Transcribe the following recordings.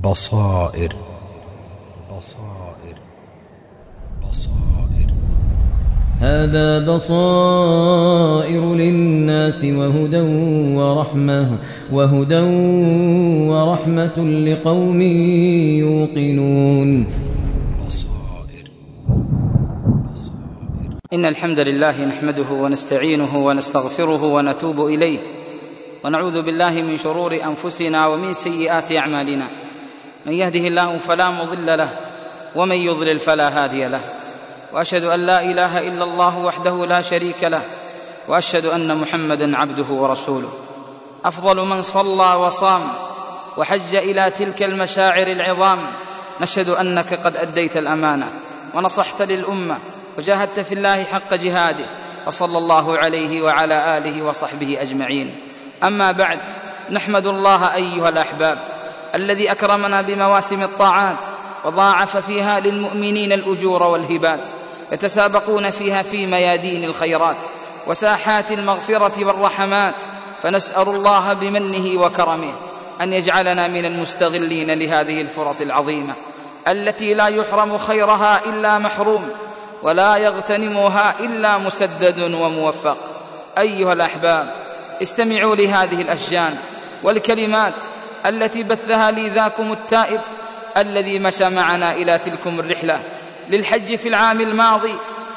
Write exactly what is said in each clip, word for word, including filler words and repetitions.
بصائر بصائر بصائر هذا بصائر للناس وهدى ورحمة وهدى ورحمة لقوم يوقنون. بصائر بصائر إن الحمد لله نحمده ونستعينه ونستغفره ونتوب إليه، ونعوذ بالله من شرور أنفسنا ومن سيئات أعمالنا. من يهده الله فلا مضل له، ومن يضلل فلا هادي له. وأشهد أن لا إله إلا الله وحده لا شريك له، وأشهد أن محمدًا عبده ورسوله. أفضل من صلى وصام وحج إلى تلك المشاعر العظام، نشهد أنك قد أديت الأمانة ونصحت للأمة وجاهدت في الله حق جهاده، وصلى الله عليه وعلى آله وصحبه أجمعين. أما بعد، نحمد الله أيها الأحباب الذي أكرمنا بمواسم الطاعات وضاعف فيها للمؤمنين الأجور والهبات، يتسابقون فيها في ميادين الخيرات وساحات المغفرة والرحمات. فنسأل الله بمنه وكرمه أن يجعلنا من المستغلين لهذه الفرص العظيمة التي لا يحرم خيرها إلا محروم، ولا يغتنمها إلا مسدد وموفق. أيها الأحباب، استمعوا لهذه الأشجان والكلمات التي بثها لي ذاكم التائب الذي مشى معنا إلى تلكم الرحلة للحج في العام الماضي.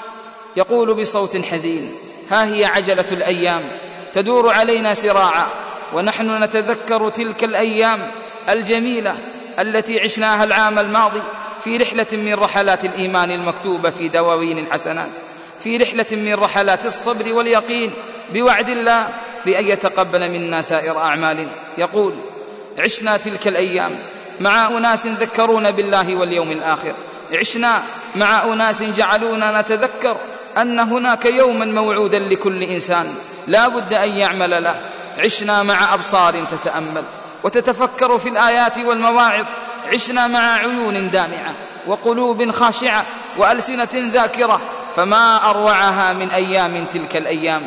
يقول بصوت حزين: ها هي عجلة الأيام تدور علينا سراعا، ونحن نتذكر تلك الأيام الجميلة التي عشناها العام الماضي في رحلة من رحلات الإيمان المكتوبة في دواوين الحسنات، في رحلة من رحلات الصبر واليقين بوعد الله بأن يتقبل منا سائر أعمالنا. يقول: عشنا تلك الأيام مع أناس ذكرونا بالله واليوم الآخر، عشنا مع أناس جعلونا نتذكر أن هناك يوما موعودا لكل إنسان لا بد أن يعمل له، عشنا مع أبصار تتأمل وتتفكر في الآيات والمواعظ، عشنا مع عيون دامعة وقلوب خاشعة وألسنة ذاكرة. فما أروعها من أيام تلك الأيام،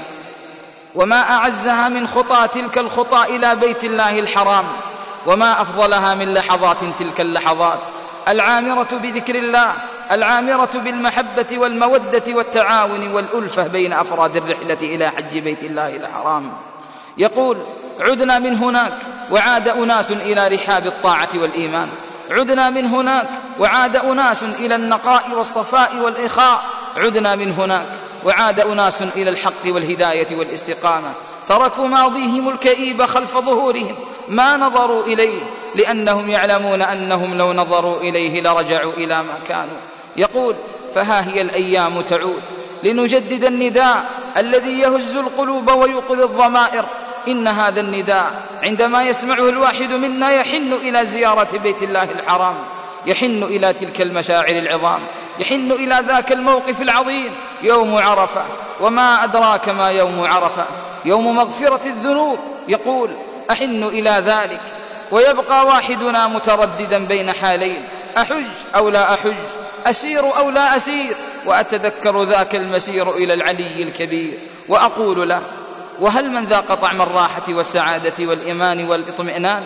وما أعزها من خطى تلك الخطى إلى بيت الله الحرام، وما أفضلها من لحظات تلك اللحظات العامرة بذكر الله، العامرة بالمحبة والمودة والتعاون والألفة بين أفراد الرحلة إلى حج بيت الله الحرام. يقول: عدنا من هناك وعاد أناس إلى رحاب الطاعة والإيمان، عدنا من هناك وعاد أناس إلى النقاء والصفاء والإخاء، عدنا من هناك وعاد أناس إلى الحق والهداية والاستقامة. تركوا ماضيهم الكئيب خلف ظهورهم، ما نظروا إليه، لأنهم يعلمون أنهم لو نظروا إليه لرجعوا إلى ما كانوا. يقول: فها هي الأيام تعود لنجدد النداء الذي يهز القلوب ويوقظ الضمائر. إن هذا النداء عندما يسمعه الواحد منا يحن إلى زيارة بيت الله الحرام، يحن إلى تلك المشاعر العظام، يحن إلى ذاك الموقف العظيم، يوم عرفة. وما أدراك ما يوم عرفة؟ يوم مغفرة الذنوب. يقول: أحن إلى ذلك، ويبقى واحدنا مترددا بين حالين: أحج أو لا أحج، أسير أو لا أسير. وأتذكر ذاك المسير إلى العلي الكبير وأقول له: وهل من ذاق طعم الراحة والسعادة والإيمان والاطمئنان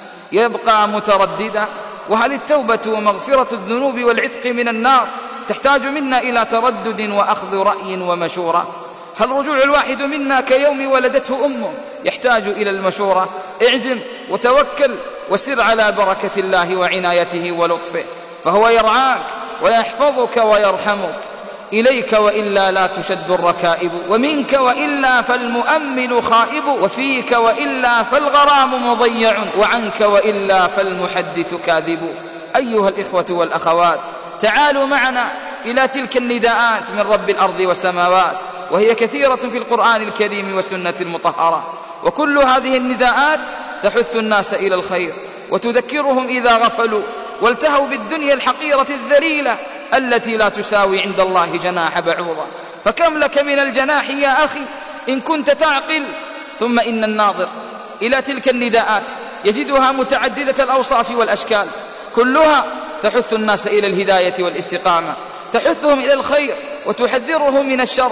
يبقى مترددا؟ وهل التوبة ومغفرة الذنوب والعتق من النار تحتاج منا إلى تردد وأخذ رأي ومشورة؟ هل رجوع الواحد منا كيوم ولدته أمه يحتاج إلى المشورة؟ اعزم وتوكل وسر على بركة الله وعنايته ولطفه، فهو يرعاك ويحفظك ويرحمك. إليك وإلا لا تشد الركائب، ومنك وإلا فالمؤمل خائب، وفيك وإلا فالغرام مضيع، وعنك وإلا فالمحدث كاذب. أيها الإخوة والأخوات، تعالوا معنا إلى تلك النداءات من رب الأرض والسماوات، وهي كثيرة في القرآن الكريم والسنة المطهرة، وكل هذه النداءات تحث الناس إلى الخير وتذكرهم إذا غفلوا والتهوا بالدنيا الحقيرة الذليلة التي لا تساوي عند الله جناح بعوضة. فكم لك من الجناح يا أخي إن كنت تعقل. ثم إن الناظر إلى تلك النداءات يجدها متعددة الأوصاف والأشكال، كلها تحث الناس إلى الهداية والاستقامة، تحثهم إلى الخير وتحذرهم من الشر.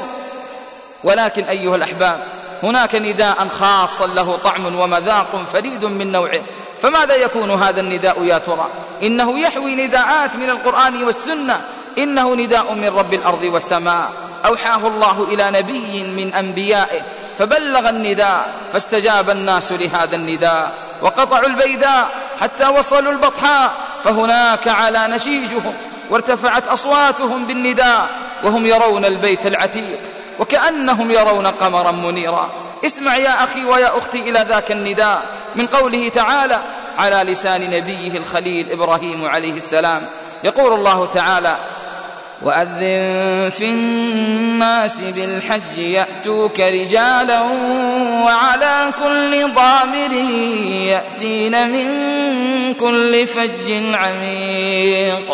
ولكن أيها الأحباب، هناك نداء خاصا له طعم ومذاق فريد من نوعه، فماذا يكون هذا النداء يا ترى؟ إنه يحوي نداءات من القرآن والسنة، إنه نداء من رب الأرض والسماء، أوحاه الله إلى نبي من أنبيائه فبلغ النداء فاستجاب الناس لهذا النداء، وقطعوا البيداء حتى وصلوا البطحاء، فهناك على نشيجهم وارتفعت أصواتهم بالنداء وهم يرون البيت العتيق وكأنهم يرون قمرا منيرا. اسمع يا أخي ويا أختي إلى ذاك النداء من قوله تعالى على لسان نبيه الخليل إبراهيم عليه السلام. يقول الله تعالى: وأذن في الناس بالحج يأتوك رجالا وعلى كل ضامر يأتين من كل فج عميق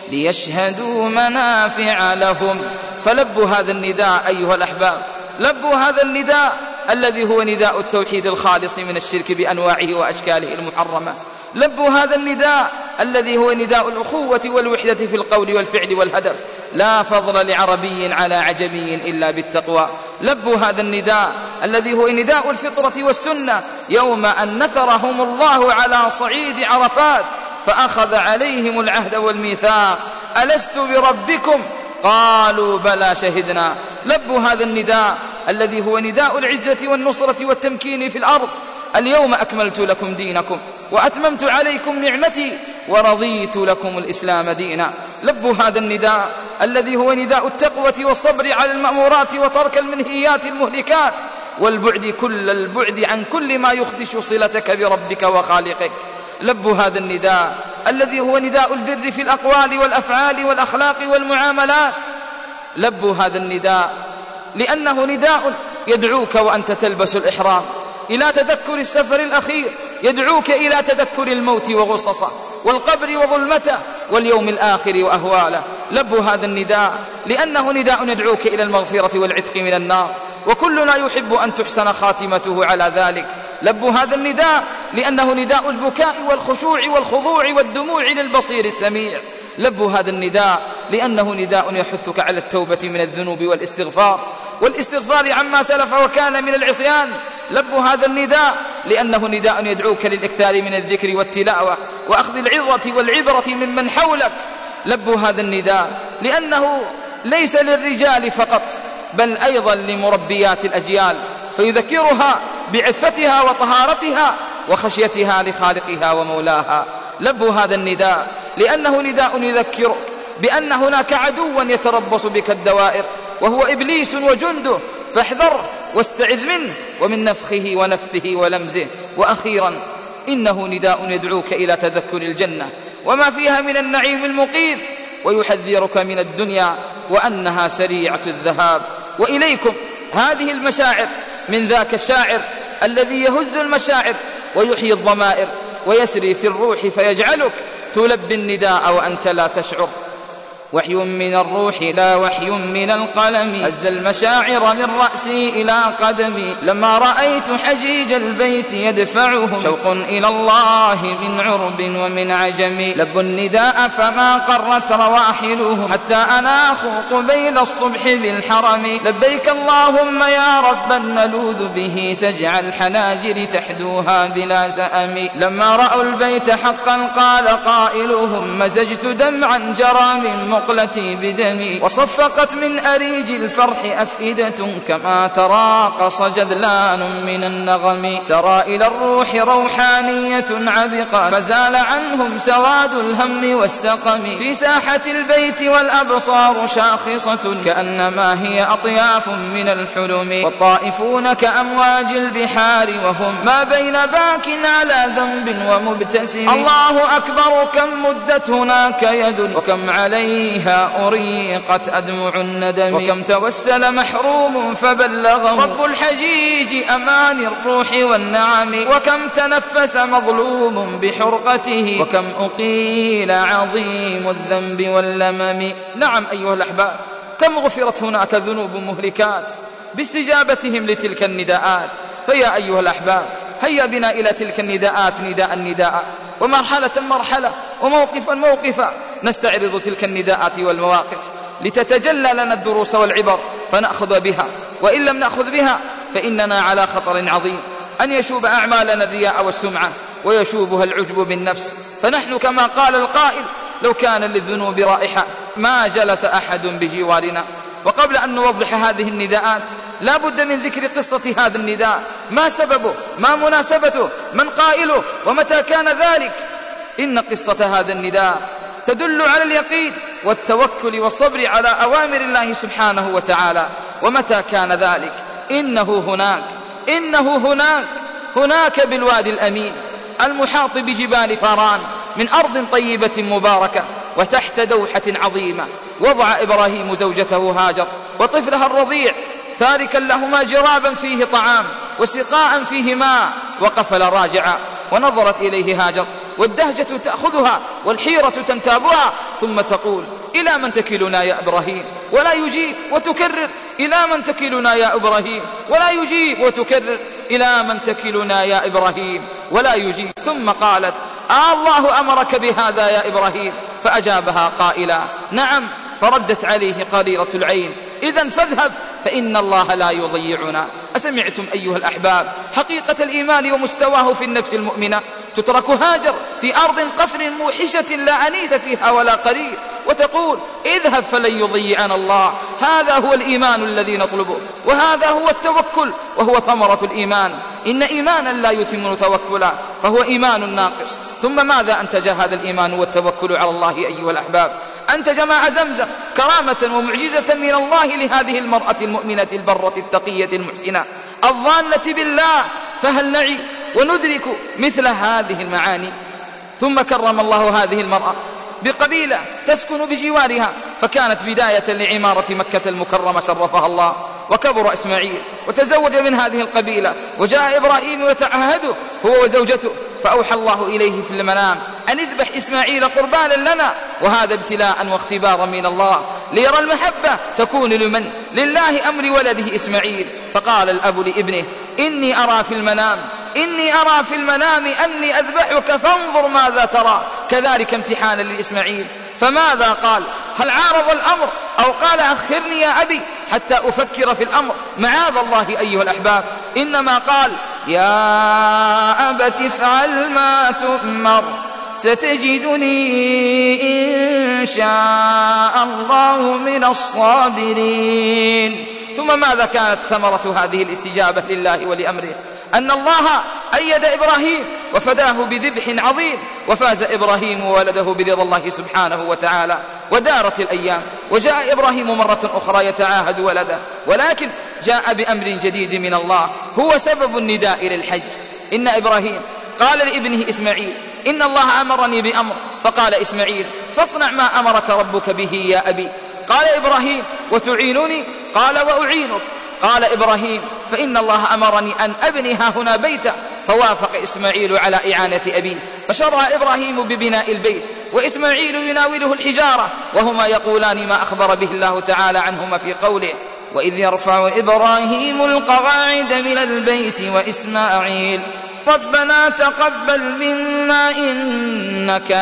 ليشهدوا منافع لهم. فلبوا هذا النداء أيها الأحباب، لبوا هذا النداء الذي هو نداء التوحيد الخالص من الشرك بأنواعه وأشكاله المحرمة. لبوا هذا النداء الذي هو نداء الأخوة والوحدة في القول والفعل والهدف، لا فضل لعربي على عجمي إلا بالتقوى. لبوا هذا النداء الذي هو نداء الفطرة والسنة يوم أن نثرهم الله على صعيد عرفات فأخذ عليهم العهد والميثاق: ألست بربكم؟ قالوا بلى شهدنا. لبوا هذا النداء الذي هو نداء العزة والنصرة والتمكين في الأرض: اليوم أكملت لكم دينكم وأتممت عليكم نعمتي ورضيت لكم الإسلام دينا. لبوا هذا النداء الذي هو نداء التقوى والصبر على المأمورات وترك المنهيات المهلكات والبعد كل البعد عن كل ما يخدش صلتك بربك وخالقك. لبوا هذا النداء الذي هو نداء البر في الأقوال والأفعال والأخلاق والمعاملات. لبوا هذا النداء لأنه نداء يدعوك وأنت تلبس الإحرام إلى تذكر السفر الأخير، يدعوك إلى تذكر الموت وغصصه والقبر وظلمته واليوم الآخر وأهواله. لبوا هذا النداء لأنه نداء يدعوك إلى المغفرة والعتق من النار، وكلنا يحب أن تحسن خاتمته على ذلك. لبوا هذا النداء لأنه نداء البكاء والخشوع والخضوع والدموع للبصير السميع. لبوا هذا النداء لأنه نداء يحثك على التوبة من الذنوب والاستغفار والاستغفار عما سلف وكان من العصيان. لبوا هذا النداء لأنه نداء يدعوك للإكثار من الذكر والتلاوة وأخذ العظة والعبرة ممن حولك. لبوا هذا النداء لأنه ليس للرجال فقط بل أيضا لمربيات الأجيال، فيذكرها بعفتها وطهارتها وخشيتها لخالقها ومولاها. لبوا هذا النداء لأنه نداء يذكرك بأن هناك عدوا يتربص بك الدوائر وهو إبليس وجنده، فاحذره واستعذ منه ومن نفخه ونفثه ولمزه. وأخيرا إنه نداء يدعوك إلى تذكر الجنة وما فيها من النعيم المقيم، ويحذرك من الدنيا وأنها سريعة الذهاب. وإليكم هذه المشاعر من ذاك الشاعر الذي يهز المشاعر ويحيي الضمائر ويسري في الروح فيجعلك تلبي النداء وأنت لا تشعر. وحي من الروح لا وحي من القلم، هز المشاعر من رأسي إلى قدمي، لما رأيت حجيج البيت يدفعهم شوق إلى الله من عرب ومن عجم. لبوا النداء فما قرت رواحلهم حتى أناخوا قبيل الصبح بالحرم. لبيك اللهم يا ربا نلوذ به سجع الحناجر تحدوها بلا سأم. لما رأوا البيت حقا قال قائلهم مزجت دمعا جرى من مقلتي بدمي، وصفقت من أريج الفرح أفئدة كما تراقص جذلان من النغم. سرى إلى الروح روحانية عبقا فزال عنهم سواد الهم والسقم. في ساحة البيت والأبصار شاخصة كأنما هي أطياف من الحلم، والطائفون كأمواج البحار وهم ما بين باك على ذنب ومبتسم. الله أكبر كم مدت هناك يد وكم عليه أريقت أدمع الندم، وكم توسل محروم فبلغه رب الحجيج أمان الروح والنعم، وكم تنفس مظلوم بحرقته وكم أقيل عظيم الذنب واللمم. نعم أيها الأحباب، كم غفرت هناك ذنوب مهلكات باستجابتهم لتلك النداءات. فيا أيها الأحباب هيا بنا إلى تلك النداءات نداء نداء ومرحلة مرحلة وموقفا موقفا، نستعرض تلك النداءات والمواقف لتتجلى لنا الدروس والعبر فنأخذ بها، وإن لم نأخذ بها فإننا على خطر عظيم أن يشوب أعمالنا الرياء والسمعة ويشوبها العجب بالنفس. فنحن كما قال القائل: لو كان للذنوب رائحة ما جلس أحد بجوارنا. وقبل أن نوضح هذه النداءات لا بد من ذكر قصة هذا النداء، ما سببه، ما مناسبته، من قائله، ومتى كان ذلك. إن قصة هذا النداء تدل على اليقين والتوكل والصبر على أوامر الله سبحانه وتعالى. ومتى كان ذلك؟ إنه هناك إنه هناك هناك بالوادي الأمين المحاط بجبال فاران من أرض طيبة مباركة وتحت دوحة عظيمة، وضع إبراهيم زوجته هاجر وطفلها الرضيع تاركا لهما جرابا فيه طعام وسقاء فيه ماء، وقفل راجعا ونظرت إليه هاجر والدهجة تأخذها والحيرة تنتابها، ثم تقول: إلى من تكلنا يا إبراهيم؟ ولا يجيب، وتكرر: إلى من تكلنا يا إبراهيم؟ ولا يجيب، وتكرر: إلى من تكلنا يا إبراهيم؟ ولا يجيب. ثم قالت: آه الله أمرك بهذا يا إبراهيم؟ فأجابها قائلا: نعم. فردت عليه قريرة العين: إذن فاذهب فإن الله لا يضيعنا. أسمعتم أيها الأحباب حقيقة الإيمان ومستواه في النفس المؤمنة؟ تترك هاجر في أرض قفر موحشة لا أنيس فيها ولا قرير، وتقول: اذهب فلن يضيعنا الله. هذا هو الإيمان الذي نطلبه، وهذا هو التوكل، وهو ثمرة الإيمان. إن إيمانا لا يتم توكلا فهو إيمان ناقص. ثم ماذا أنتج هذا الإيمان والتوكل على الله أيها الأحباب؟ أنتج ماء زمزم كرامة ومعجزة من الله لهذه المرأة المؤمنة البرة التقية المحسنة الظانة بالله. فهل نعي وندرك مثل هذه المعاني؟ ثم كرم الله هذه المرأة بقبيلة تسكن بجوارها، فكانت بداية لعمارة مكة المكرمة شرفها الله. وكبر إسماعيل وتزوج من هذه القبيلة، وجاء إبراهيم يتعهده هو وزوجته، فأوحى الله إليه في المنام أن اذبح إسماعيل قربانا لنا، وهذا ابتلاء واختبارا من الله ليرى المحبة تكون لمن؟ لله أمر ولده إسماعيل. فقال الأب لابنه: إني أرى في المنام إني أرى في المنام أني أذبحك فانظر ماذا ترى. كذلك امتحانا لإسماعيل. فماذا قال؟ هل عارض الأمر أو قال: أخرني يا أبي حتى أفكر في الأمر؟ معاذ الله أيها الأحباب، إنما قال: يا أبت افعل ما تؤمر ستجدني إن شاء الله من الصابرين. ثم ماذا كانت ثمرة هذه الاستجابة لله ولأمره؟ أن الله أيد إبراهيم وفداه بذبح عظيم، وفاز إبراهيم وولده برضا الله سبحانه وتعالى. ودارت الأيام وجاء إبراهيم مرة أخرى يتعاهد ولده، ولكن جاء بأمر جديد من الله هو سبب النداء للحج. إن إبراهيم قال لابنه إسماعيل: إن الله أمرني بأمر. فقال إسماعيل: فاصنع ما أمرك ربك به يا أبي. قال إبراهيم: وتعينني؟ قال: وأعينك. قال إبراهيم: فإن الله أمرني أن أبني هنا بيتا. فوافق إسماعيل على إعانة أبيه، فشرع إبراهيم ببناء البيت، وإسماعيل يناوله الحجارة، وهما يقولان ما أخبر به الله تعالى عنهما في قوله: وإذ يرفع إبراهيم القواعد من البيت وإسماعيل ربنا تقبل منا إنك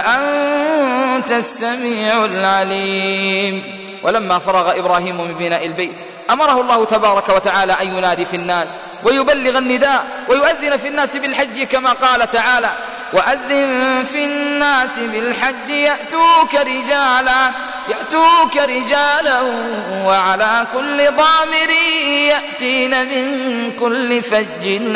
أنت السميع العليم. ولما فرغ إبراهيم من بناء البيت أمره الله تبارك وتعالى أن ينادي في الناس ويبلغ النداء ويؤذن في الناس بالحج، كما قال تعالى: وأذن في الناس بالحج يأتوك رجالا يأتوك رجالا وعلى كل ضامر يأتين من كل فج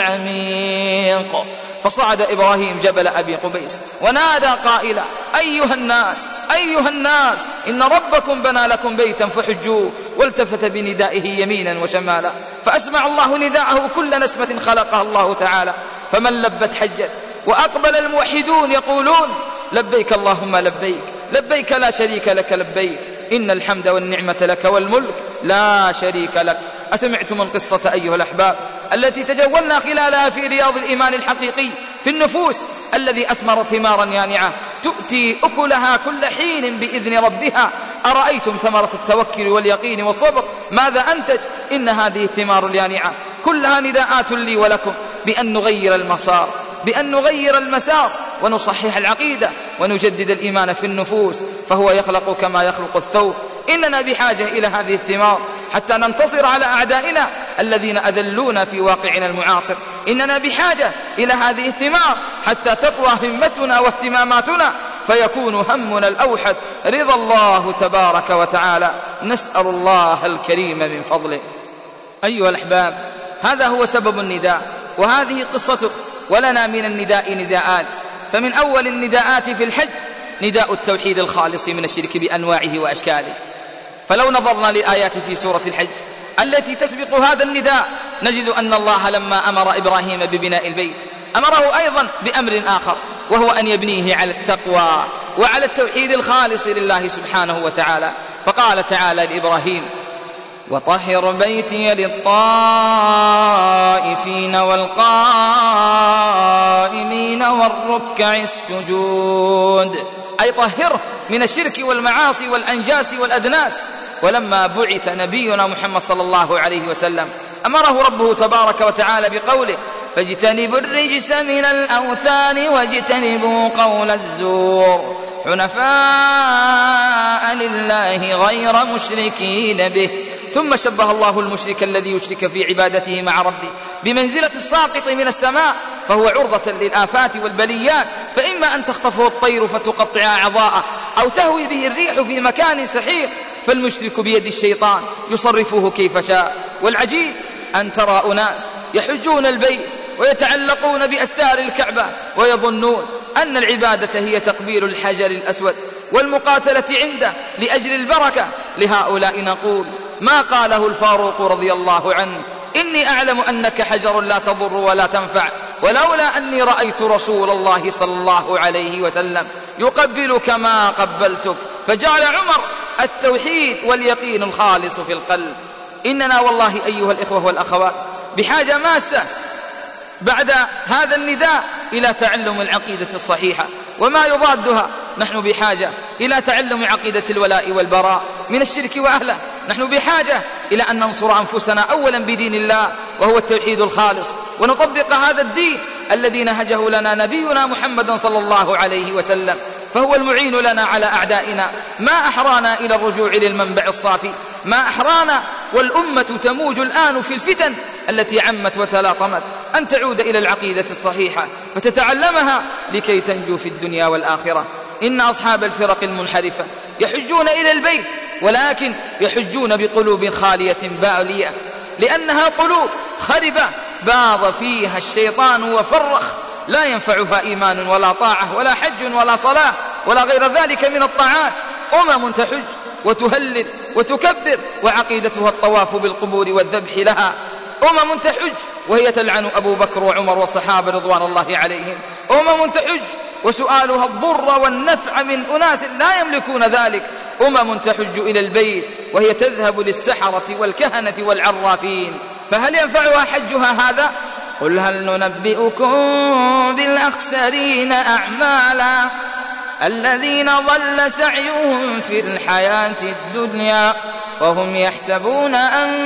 عميق. فصعد إبراهيم جبل أبي قبيس ونادى قائلا: أيها الناس أيها الناس إن ربكم بنى لكم بيتا فحجوه. والتفت بندائه يمينا وشمالا، فأسمع الله نداءه كل نسمة خلقها الله تعالى. فمن لبت حجت، وأقبل الموحدون يقولون: لبيك اللهم لبيك لبيك لا شريك لك لبيك إن الحمد والنعمة لك والملك لا شريك لك. أسمعتم القصة أيها الأحباب التي تجولنا خلالها في رياض الإيمان الحقيقي في النفوس، الذي أثمر ثمارا يانعة تؤتي أكلها كل حين بإذن ربها. أرأيتم ثمرة التوكل واليقين والصبر ماذا أنتج؟ إن هذه الثمار اليانعة كلها نداءات لي ولكم بأن نغير المسار بأن نغير المسار ونصحح العقيدة ونجدد الإيمان في النفوس، فهو يخلق كما يخلق الثوب. إننا بحاجة إلى هذه الثمار حتى ننتصر على أعدائنا الذين أذلونا في واقعنا المعاصر. إننا بحاجة إلى هذه الثمار حتى تقوى همتنا واهتماماتنا، فيكون همنا الأوحد رضا الله تبارك وتعالى. نسأل الله الكريم من فضله. أيها الأحباب، هذا هو سبب النداء وهذه قصته، ولنا من النداء نداءات. فمن أول النداءات في الحج نداء التوحيد الخالص من الشرك بأنواعه وأشكاله. فلو نظرنا للآيات في سورة الحج التي تسبق هذا النداء نجد أن الله لما أمر إبراهيم ببناء البيت أمره أيضا بأمر آخر، وهو أن يبنيه على التقوى وعلى التوحيد الخالص لله سبحانه وتعالى. فقال تعالى لإبراهيم: وطهر بيتي للطائفين والقائمين والركع السجود، أي طهره من الشرك والمعاصي والأنجاس والأدناس. ولما بعث نبينا محمد صلى الله عليه وسلم أمره ربه تبارك وتعالى بقوله: فاجتنبوا الرجس من الأوثان واجتنبوا قول الزور حنفاء لله غير مشركين به. ثم شبه الله المشرك الذي يشرك في عبادته مع ربه بمنزلة الساقط من السماء، فهو عرضة للآفات والبليات، فإما أن تخطفه الطير فتقطع أعضاءه أو تهوي به الريح في مكان سحيق. فالمشرك بيد الشيطان يصرفه كيف شاء. والعجيب أن ترى أناس يحجون البيت ويتعلقون بأستار الكعبة ويظنون أن العبادة هي تقبيل الحجر الأسود والمقاتلة عنده لأجل البركة. لهؤلاء نقول ما قاله الفاروق رضي الله عنه: إني أعلم أنك حجر لا تضر ولا تنفع، ولولا أني رأيت رسول الله صلى الله عليه وسلم يقبلك ما قبلتك. فجعل عمر التوحيد واليقين الخالص في القلب. إننا والله أيها الإخوة والأخوات بحاجة ماسة بعد هذا النداء إلى تعلم العقيدة الصحيحة وما يضادها. نحن بحاجة إلى تعلم عقيدة الولاء والبراء من الشرك وأهله. نحن بحاجة إلى أن ننصر أنفسنا أولا بدين الله وهو التوحيد الخالص، ونطبق هذا الدين الذي نهجه لنا نبينا محمد صلى الله عليه وسلم، فهو المعين لنا على أعدائنا. ما أحرانا إلى الرجوع للمنبع الصافي، ما أحرانا والأمة تموج الآن في الفتن التي عمت وتلاطمت أن تعود إلى العقيدة الصحيحة فتتعلمها لكي تنجو في الدنيا والآخرة. إن أصحاب الفرق المنحرفة يحجون إلى البيت، ولكن يحجون بقلوب خالية بالية، لأنها قلوب خربة باض فيها الشيطان وفرخ، لا ينفعها إيمان ولا طاعة ولا حج ولا صلاة ولا غير ذلك من الطاعات. أمم تحج وتهلل وتكبر وعقيدتها الطواف بالقبور والذبح لها. أمم تحج وهي تلعن أبو بكر وعمر والصحابة رضوان الله عليهم. أمم تحج وسؤالها الضر والنفع من أناس لا يملكون ذلك. أمم تحج إلى البيت وهي تذهب للسحرة والكهنة والعرافين. فهل ينفعها حجها هذا؟ قل هل ننبئكم بالأخسرين أعمالا الذين ضل سعيهم في الحياة الدنيا وهم يحسبون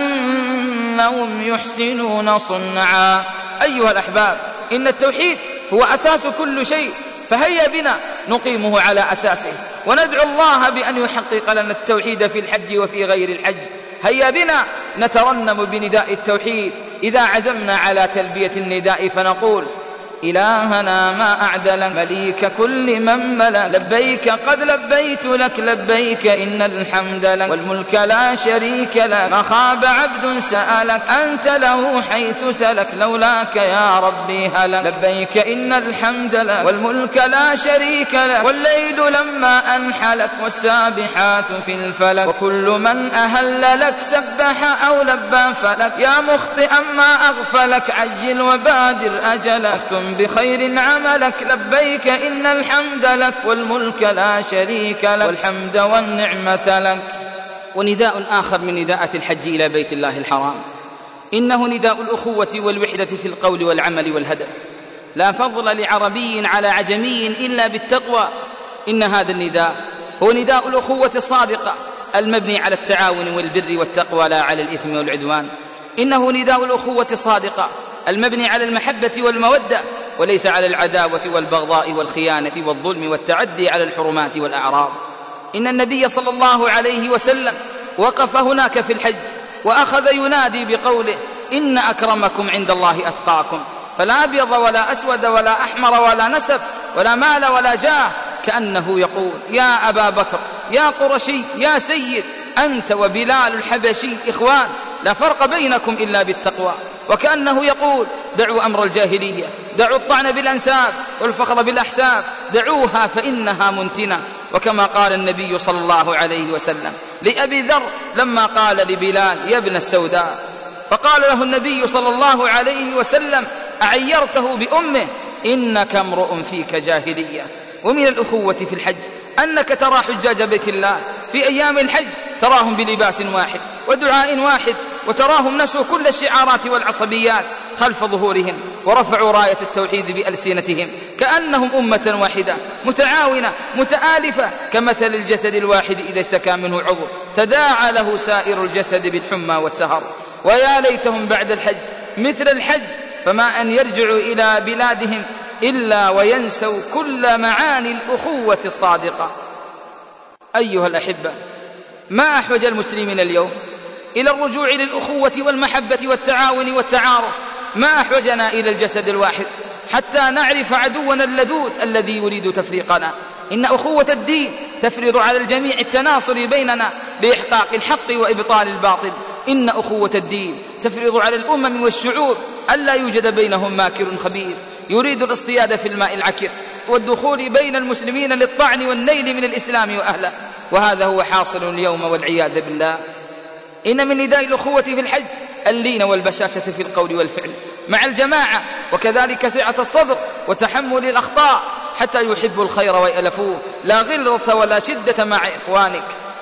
أنهم يحسنون صنعا. أيها الأحباب، إن التوحيد هو أساس كل شيء، فهيا بنا نقيمه على أساسه وندعو الله بأن يحقق لنا التوحيد في الحج وفي غير الحج. هيا بنا نترنم بنداء التوحيد إذا عزمنا على تلبية النداء فنقول: إلهنا ما أعدلك مليك كل من ملك، لبيك قد لبيت لك لبيك إن الحمد لك والملك لا شريك لك، ما خاب عبد سألك أنت له حيث سلك، لولاك يا ربي هلك، لبيك إن الحمد لك والملك لا شريك لك، والليل لما أنحلك والسابحات في الفلك، وكل من أهل لك سبح أو لبى فلك، يا مخطئا ما أغفلك عجل وبادر أجلك، بخير عملك، لبيك إن الحمد لك والملك لا شريك لك والحمد والنعمة لك. ونداء آخر من نداءات الحج إلى بيت الله الحرام إنه نداء الأخوة والوحدة في القول والعمل والهدف. لا فضل لعربي على عجمي إلا بالتقوى. إن هذا النداء هو نداء الأخوة الصادقة المبني على التعاون والبر والتقوى لا على الإثم والعدوان. إنه نداء الأخوة الصادقة المبني على المحبة والمودة وليس على العداوة والبغضاء والخيانة والظلم والتعدي على الحرمات والأعراض. إن النبي صلى الله عليه وسلم وقف هناك في الحج وأخذ ينادي بقوله: إن أكرمكم عند الله أتقاكم، فلا أبيض ولا أسود ولا أحمر ولا نسب ولا مال ولا جاه، كأنه يقول: يا أبا بكر يا قرشي يا سيد، أنت وبلال الحبشي إخوان، لا فرق بينكم إلا بالتقوى. وكأنه يقول: دعوا أمر الجاهلية، دعوا الطعن بالأنساب والفخر بالأحساب، دعوها فإنها منتنة. وكما قال النبي صلى الله عليه وسلم لأبي ذر لما قال لبلال: يا ابن السوداء، فقال له النبي صلى الله عليه وسلم: أعيرته بأمه، إنك امرؤ فيك جاهلية. ومن الأخوة في الحج أنك ترى حجاج بيت الله في أيام الحج تراهم بلباس واحد ودعاء واحد، وتراهم نسوا كل الشعارات والعصبيات خلف ظهورهم، ورفعوا راية التوحيد بألسنتهم، كأنهم أمة واحدة متعاونة متآلفة، كمثل الجسد الواحد إذا اشتكى منه عضو تداعى له سائر الجسد بالحمى والسهر. ويا ليتهم بعد الحج مثل الحج، فما أن يرجعوا إلى بلادهم إلا وينسوا كل معاني الأخوة الصادقة. أيها الأحبة، ما أحوج المسلمين اليوم إلى الرجوع للأخوة والمحبة والتعاون والتعارف، ما أحوجنا إلى الجسد الواحد حتى نعرف عدونا اللدود الذي يريد تفريقنا. إن أخوة الدين تفرض على الجميع التناصر بيننا لإحقاق الحق وإبطال الباطل. إن أخوة الدين تفرض على الأمم والشعوب ألا يوجد بينهم ماكر خبيث يريد الاصطياد في الماء العكر والدخول بين المسلمين للطعن والنيل من الإسلام وأهله، وهذا هو حاصل اليوم والعياذ بالله. إن من نداء الأخوة في الحج اللين والبشاشة في القول والفعل مع الجماعة، وكذلك سعة الصدر وتحمل الأخطاء حتى يحبوا الخير ويألفوه، لا غلظة ولا شدة مع إخوانك.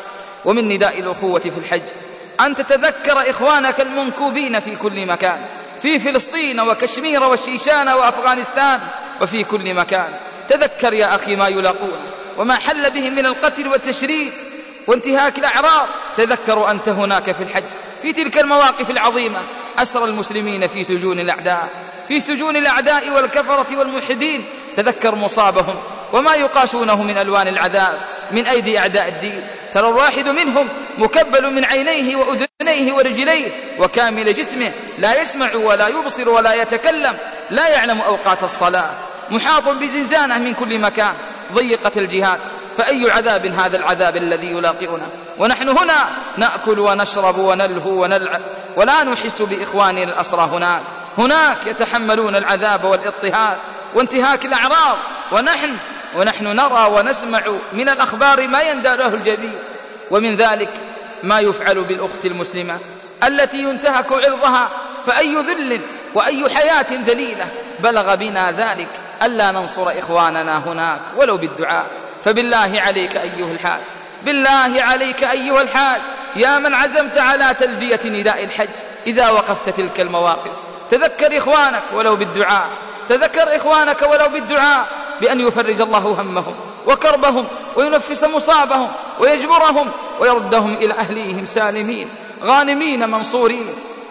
ومن نداء الأخوة في الحج أن تتذكر إخوانك المنكوبين في كل مكان، في فلسطين وكشمير والشيشان وأفغانستان وفي كل مكان. تذكر يا أخي ما يلاقون وما حل بهم من القتل والتشريد وانتهاك الأعراض. تذكروا أنت هناك في الحج في تلك المواقف العظيمة أسر المسلمين في سجون الأعداء في سجون الأعداء والكفرة والملحدين. تذكر مصابهم وما يقاسونه من ألوان العذاب من أيدي أعداء الدين. ترى الواحد منهم مكبل من عينيه وأذنيه ورجليه وكامل جسمه، لا يسمع ولا يبصر ولا يتكلم، لا يعلم أوقات الصلاة، محاط بزنزانة من كل مكان، ضيقت الجهات، فأي عذاب هذا العذاب الذي يلاقئنا ونحن هنا نأكل ونشرب ونلهو ونلعب ولا نحس بإخواننا الأسرى هناك. هناك يتحملون العذاب والاضطهاد وانتهاك الأعراض، ونحن ونحن نرى ونسمع من الأخبار ما يندى له الجبين. ومن ذلك ما يفعل بالأخت المسلمة التي ينتهك عرضها، فأي ذل وأي حياة ذليلة بلغ بنا ذلك ألا ننصر إخواننا هناك ولو بالدعاء. فبالله عليك أيها الحاج، بالله عليك أيها الحاج، يا من عزمت على تلبية نداء الحج، إذا وقفت تلك المواقف تذكر إخوانك ولو بالدعاء، تذكر إخوانك ولو بالدعاء بأن يفرج الله همهم وكربهم وينفس مصابهم ويجبرهم ويردهم إلى أهليهم سالمين غانمين منصورين.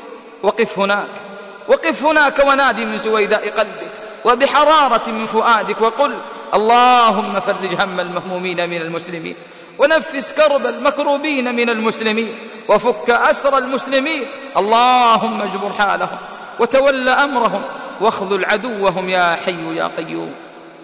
وقف هناك وقف هناك ونادي من سويداء قلبك وبحرارة من فؤادك وقل: اللهم فرج هم المهمومين من المسلمين، ونفس كرب المكروبين من المسلمين، وفك أسر المسلمين. اللهم اجبر حالهم وتول أمرهم واخذل عدوهم يا حي يا قيوم.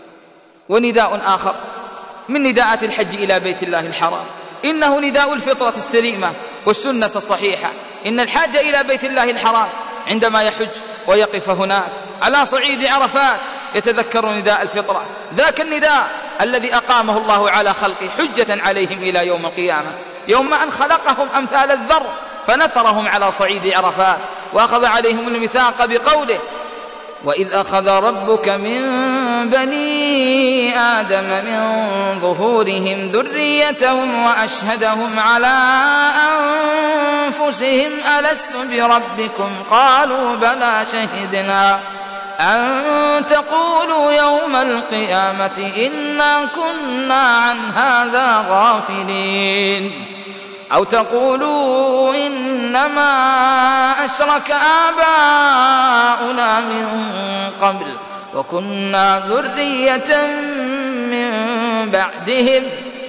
ونداء آخر من نداءات الحج إلى بيت الله الحرام إنه نداء الفطرة السليمة والسنة الصحيحة. إن الحاج إلى بيت الله الحرام عندما يحج ويقف هناك على صعيد عرفات يتذكر نداء الفطرة، ذاك النداء الذي أقامه الله على خلقه حجة عليهم إلى يوم القيامة، يوم أن خلقهم أمثال الذر فنثرهم على صعيد عرفات وأخذ عليهم الميثاق بقوله: وإذ أخذ ربك من بني آدم من ظهورهم ذريتهم وأشهدهم على أنفسهم ألست بربكم قالوا بلى شهدنا أن تقولوا يوم القيامة إنا كنا عن هذا غافلين أو تقولوا إنما أشرك آباؤنا من قبل وكنا ذرية من بعدهم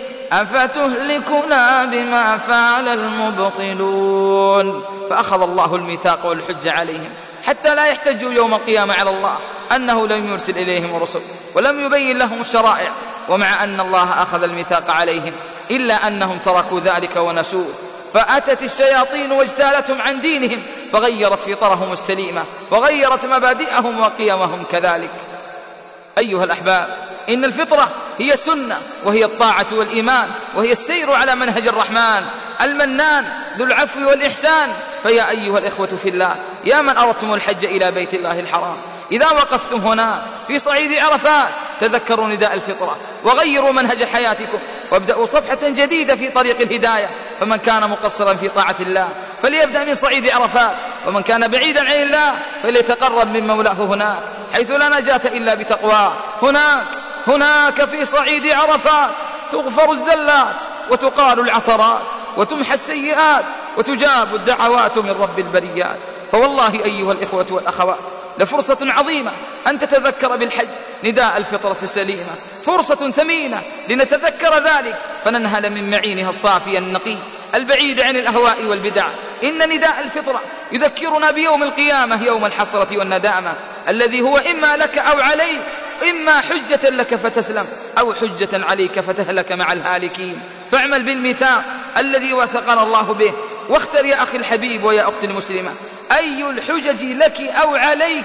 أفتهلكنا بما فعل المبطلون. فأخذ الله الميثاق والحجة عليهم حتى لا يحتجوا يوم القيامة على الله أنه لم يرسل إليهم الرسل ولم يبين لهم الشرائع، ومع أن الله أخذ الميثاق عليهم إلا أنهم تركوا ذلك ونسوه، فأتت الشياطين واجتالتهم عن دينهم فغيرت فطرهم السليمة وغيرت مبادئهم وقيمهم كذلك. أيها الأحباب، إن الفطرة هي السنة وهي الطاعة والإيمان وهي السير على منهج الرحمن المنان ذو العفو والإحسان. فيا أيها الإخوة في الله، يا من أردتم الحج إلى بيت الله الحرام، إذا وقفتم هنا في صعيد عرفات تذكروا نداء الفطرة وغيروا منهج حياتكم وابدأوا صفحة جديدة في طريق الهداية. فمن كان مقصرا في طاعة الله فليبدأ من صعيد عرفات، ومن كان بعيدا عن الله فليتقرب من مولاه هناك، حيث لا نجاة إلا بتقواه. هناك هناك في صعيد عرفات تغفر الزلات وتقال العثرات وتمحى السيئات وتجاب الدعوات من رب البريات. فوالله أيها الإخوة والأخوات، لفرصة عظيمة أن تتذكر بالحج نداء الفطرة السليمة، فرصة ثمينة لنتذكر ذلك فننهل من معينها الصافي النقي البعيد عن الأهواء والبدع. إن نداء الفطرة يذكرنا بيوم القيامة، يوم الحسرة والندامة، الذي هو إما لك أو عليك، إما حجة لك فتسلم أو حجة عليك فتهلك مع الهالكين. فاعمل بالميثاق الذي وثقنا الله به، واختر يا أخي الحبيب ويا أختي المسلمة أي الحجج لك أو عليك.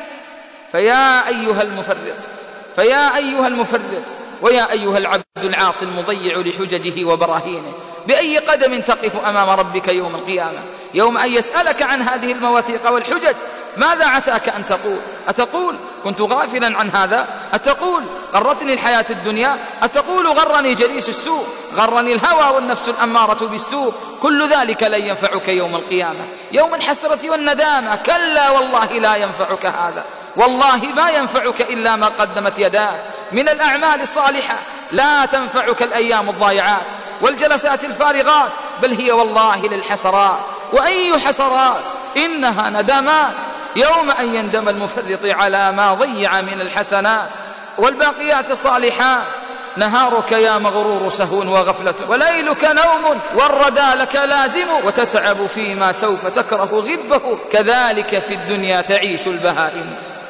فيا أيها المفرط فيا أيها المفرط ويا أيها العبد العاصي المضيع لحججه وبراهينه، بأي قدم تقف أمام ربك يوم القيامة، يوم أن يسألك عن هذه المواثيق والحجج؟ ماذا عساك أن تقول؟ أتقول كنت غافلا عن هذا؟ أتقول غرتني الحياة الدنيا؟ أتقول غرني جليس السوء؟ غرني الهوى والنفس الأمارة بالسوء؟ كل ذلك لن ينفعك يوم القيامة، يوم الحسرة والندامة. كلا والله لا ينفعك هذا، والله ما ينفعك إلا ما قدمت يداك من الأعمال الصالحة. لا تنفعك الأيام الضائعات والجلسات الفارغات، بل هي والله للحسرات. وأي حسرات، إنها ندامات يوم أن يندم المفرط على ما ضيع من الحسنات. والباقيات الصالحات نهارك يا مغرور سهو وغفلة، وليلك نوم، والردى لك لازم، وتتعب فيما سوف تكره غبه، كذلك في الدنيا تعيش البهائم.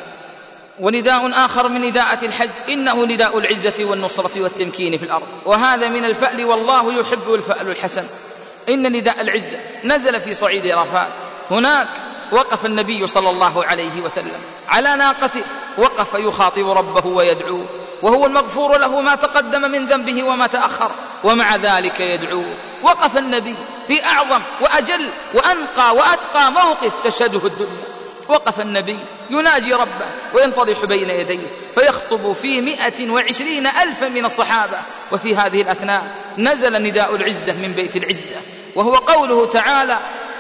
ونداء آخر من نداءة الحج إنه نداء العزة والنصرة والتمكين في الأرض، وهذا من الفأل، والله يحب الفأل الحسن. إن نداء العزة نزل في صعيد عرفات. هناك وقف النبي صلى الله عليه وسلم على ناقته، وقف يخاطب ربه ويدعوه، وهو المغفور له ما تقدم من ذنبه وما تأخر، ومع ذلك يدعوه. وقف النبي في أعظم وأجل وأنقى وأتقى موقف تشهده الدنيا، وقف النبي يناجي ربه وينطرح بين يديه فيخطب في مئة وعشرين ألفا من الصحابة. وفي هذه الأثناء نزل نداء العزة من بيت العزة، وهو قوله تعالى: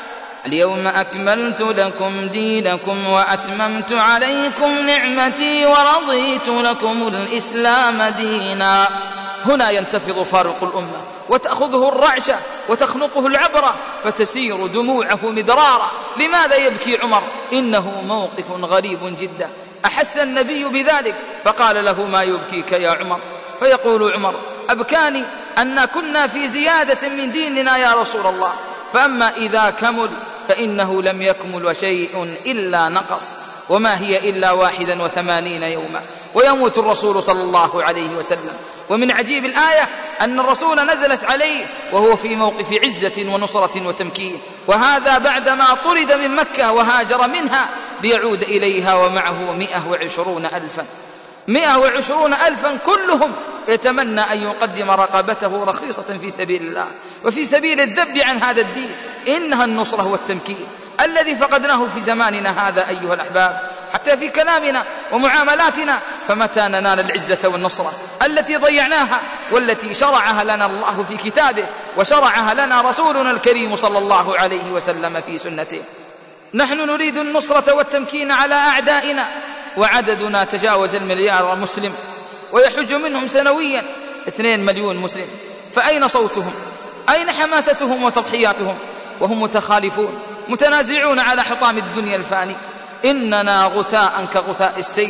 اليوم أكملت لكم دينكم وأتممت عليكم نعمتي ورضيت لكم الإسلام دينا. هنا ينتفض فارق الأمة وتأخذه الرعشة وتخنقه العبرة فتسير دموعه مدرارا. لماذا يبكي عمر؟ إنه موقف غريب جدا. أحس النبي بذلك فقال له: ما يبكيك يا عمر؟ فيقول عمر: أبكاني أن كنا في زيادة من ديننا يا رسول الله، فأما إذا كمل فإنه لم يكمل شيء إلا نقص، وما هي إلا واحدا وثمانين يوما، ويموت الرسول صلى الله عليه وسلم. ومن عجيب الآية أن الرسول نزلت عليه وهو في موقف عزة ونصرة وتمكين، وهذا بعدما طرد من مكة وهاجر منها ليعود إليها ومعه مئة وعشرون ألفا مئة وعشرون ألفا كلهم يتمنى أن يقدم رقبته رخيصة في سبيل الله وفي سبيل الذب عن هذا الدين. إنها النصرة والتمكين الذي فقدناه في زماننا هذا أيها الأحباب، حتى في كلامنا ومعاملاتنا. فمتى ننال العزة والنصرة التي ضيعناها والتي شرعها لنا الله في كتابه وشرعها لنا رسولنا الكريم صلى الله عليه وسلم في سنته؟ نحن نريد النصرة والتمكين على أعدائنا، وعددنا تجاوز المليار مسلم، ويحج منهم سنويا اثنين مليون مسلم. فأين صوتهم؟ أين حماستهم وتضحياتهم؟ وهم متخالفون متنازعون على حطام الدنيا الفاني. إننا غثاء كغثاء السيل،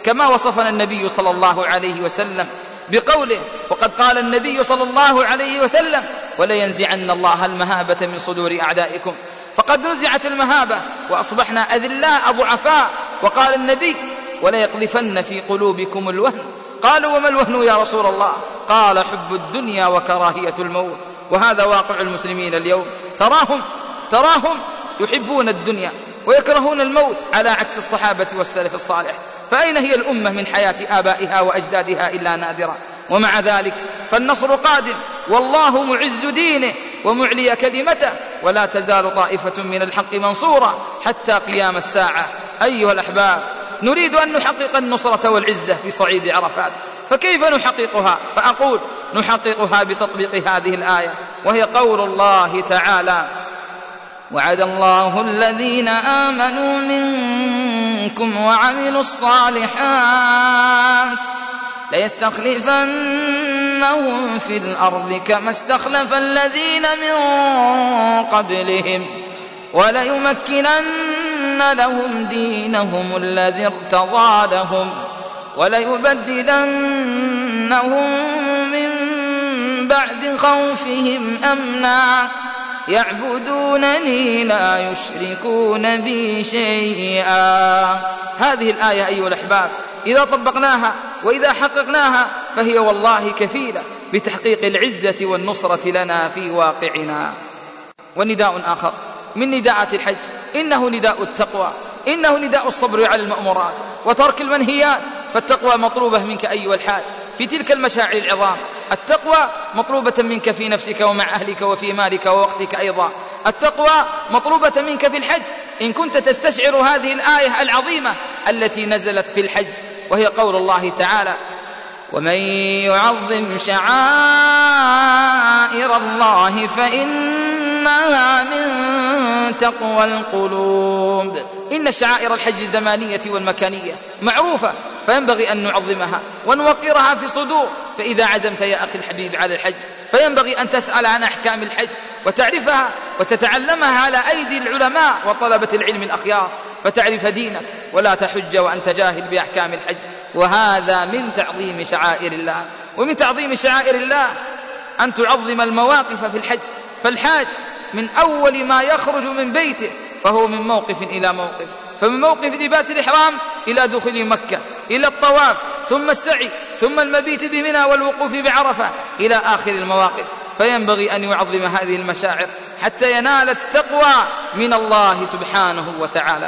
كما وصفنا النبي صلى الله عليه وسلم بقوله: وقد قال النبي صلى الله عليه وسلم: ولينزعن الله المهابة من صدور أعدائكم. فقد نزعت المهابة وأصبحنا أذلاء ضعفاء. وقال النبي: وليقذفن في قلوبكم الوهن. قالوا: وما الوهن يا رسول الله؟ قال: حب الدنيا وكراهية الموت. وهذا واقع المسلمين اليوم، تراهم تراهم يحبون الدنيا ويكرهون الموت، على عكس الصحابة والسلف الصالح. فأين هي الأمة من حياة آبائها وأجدادها إلا نادرا؟ ومع ذلك فالنصر قادم، والله معز دينه ومعلي كلمته، ولا تزال طائفة من الحق منصورة حتى قيام الساعة. أيها الأحباب، نريد أن نحقق النصرة والعزة في صعيد عرفات، فكيف نحققها؟ فأقول: نحققها بتطبيق هذه الآية، وهي قول الله تعالى: وعد الله الذين آمنوا منكم وعملوا الصالحات ليستخلفنهم في الأرض كما استخلف الذين من قبلهم وليمكنن لهم دينهم الذي ارتضى لهم وليبدلنهم من بعد خوفهم أمنا يعبدونني لا يشركون بي شيئا. هذه الآية أيها الأحباب إذا طبقناها وإذا حققناها فهي والله كفيلة بتحقيق العزة والنصرة لنا في واقعنا. ونداء آخر من نداءات الحج إنه نداء التقوى، إنه نداء الصبر على المأمورات وترك المنهيات. فالتقوى مطلوبة منك أيها الحاج في تلك المشاعر العظام. التقوى مطلوبة منك في نفسك ومع أهلك وفي مالك ووقتك أيضا. التقوى مطلوبة منك في الحج إن كنت تستشعر هذه الآية العظيمة التي نزلت في الحج، وهي قول الله تعالى: ومن يعظم شعائر الله فإنها من تقوى القلوب. إن شعائر الحج الزمانية والمكانية معروفة، فينبغي أن نعظمها ونوقرها في صدور. فإذا عزمت يا أخي الحبيب على الحج فينبغي أن تسأل عن أحكام الحج وتعرفها وتتعلمها على أيدي العلماء وطلبة العلم الأخيار، فتعرف دينك ولا تحج وأنت جاهل بأحكام الحج. وهذا من تعظيم شعائر الله. ومن تعظيم شعائر الله أن تعظم المواقف في الحج. فالحاج من أول ما يخرج من بيته فهو من موقف إلى موقف، فمن موقف لباس الإحرام إلى دخول مكة، إلى الطواف، ثم السعي، ثم المبيت بمنى والوقوف بعرفة، إلى آخر المواقف. فينبغي أن يعظم هذه المشاعر حتى ينال التقوى من الله سبحانه وتعالى.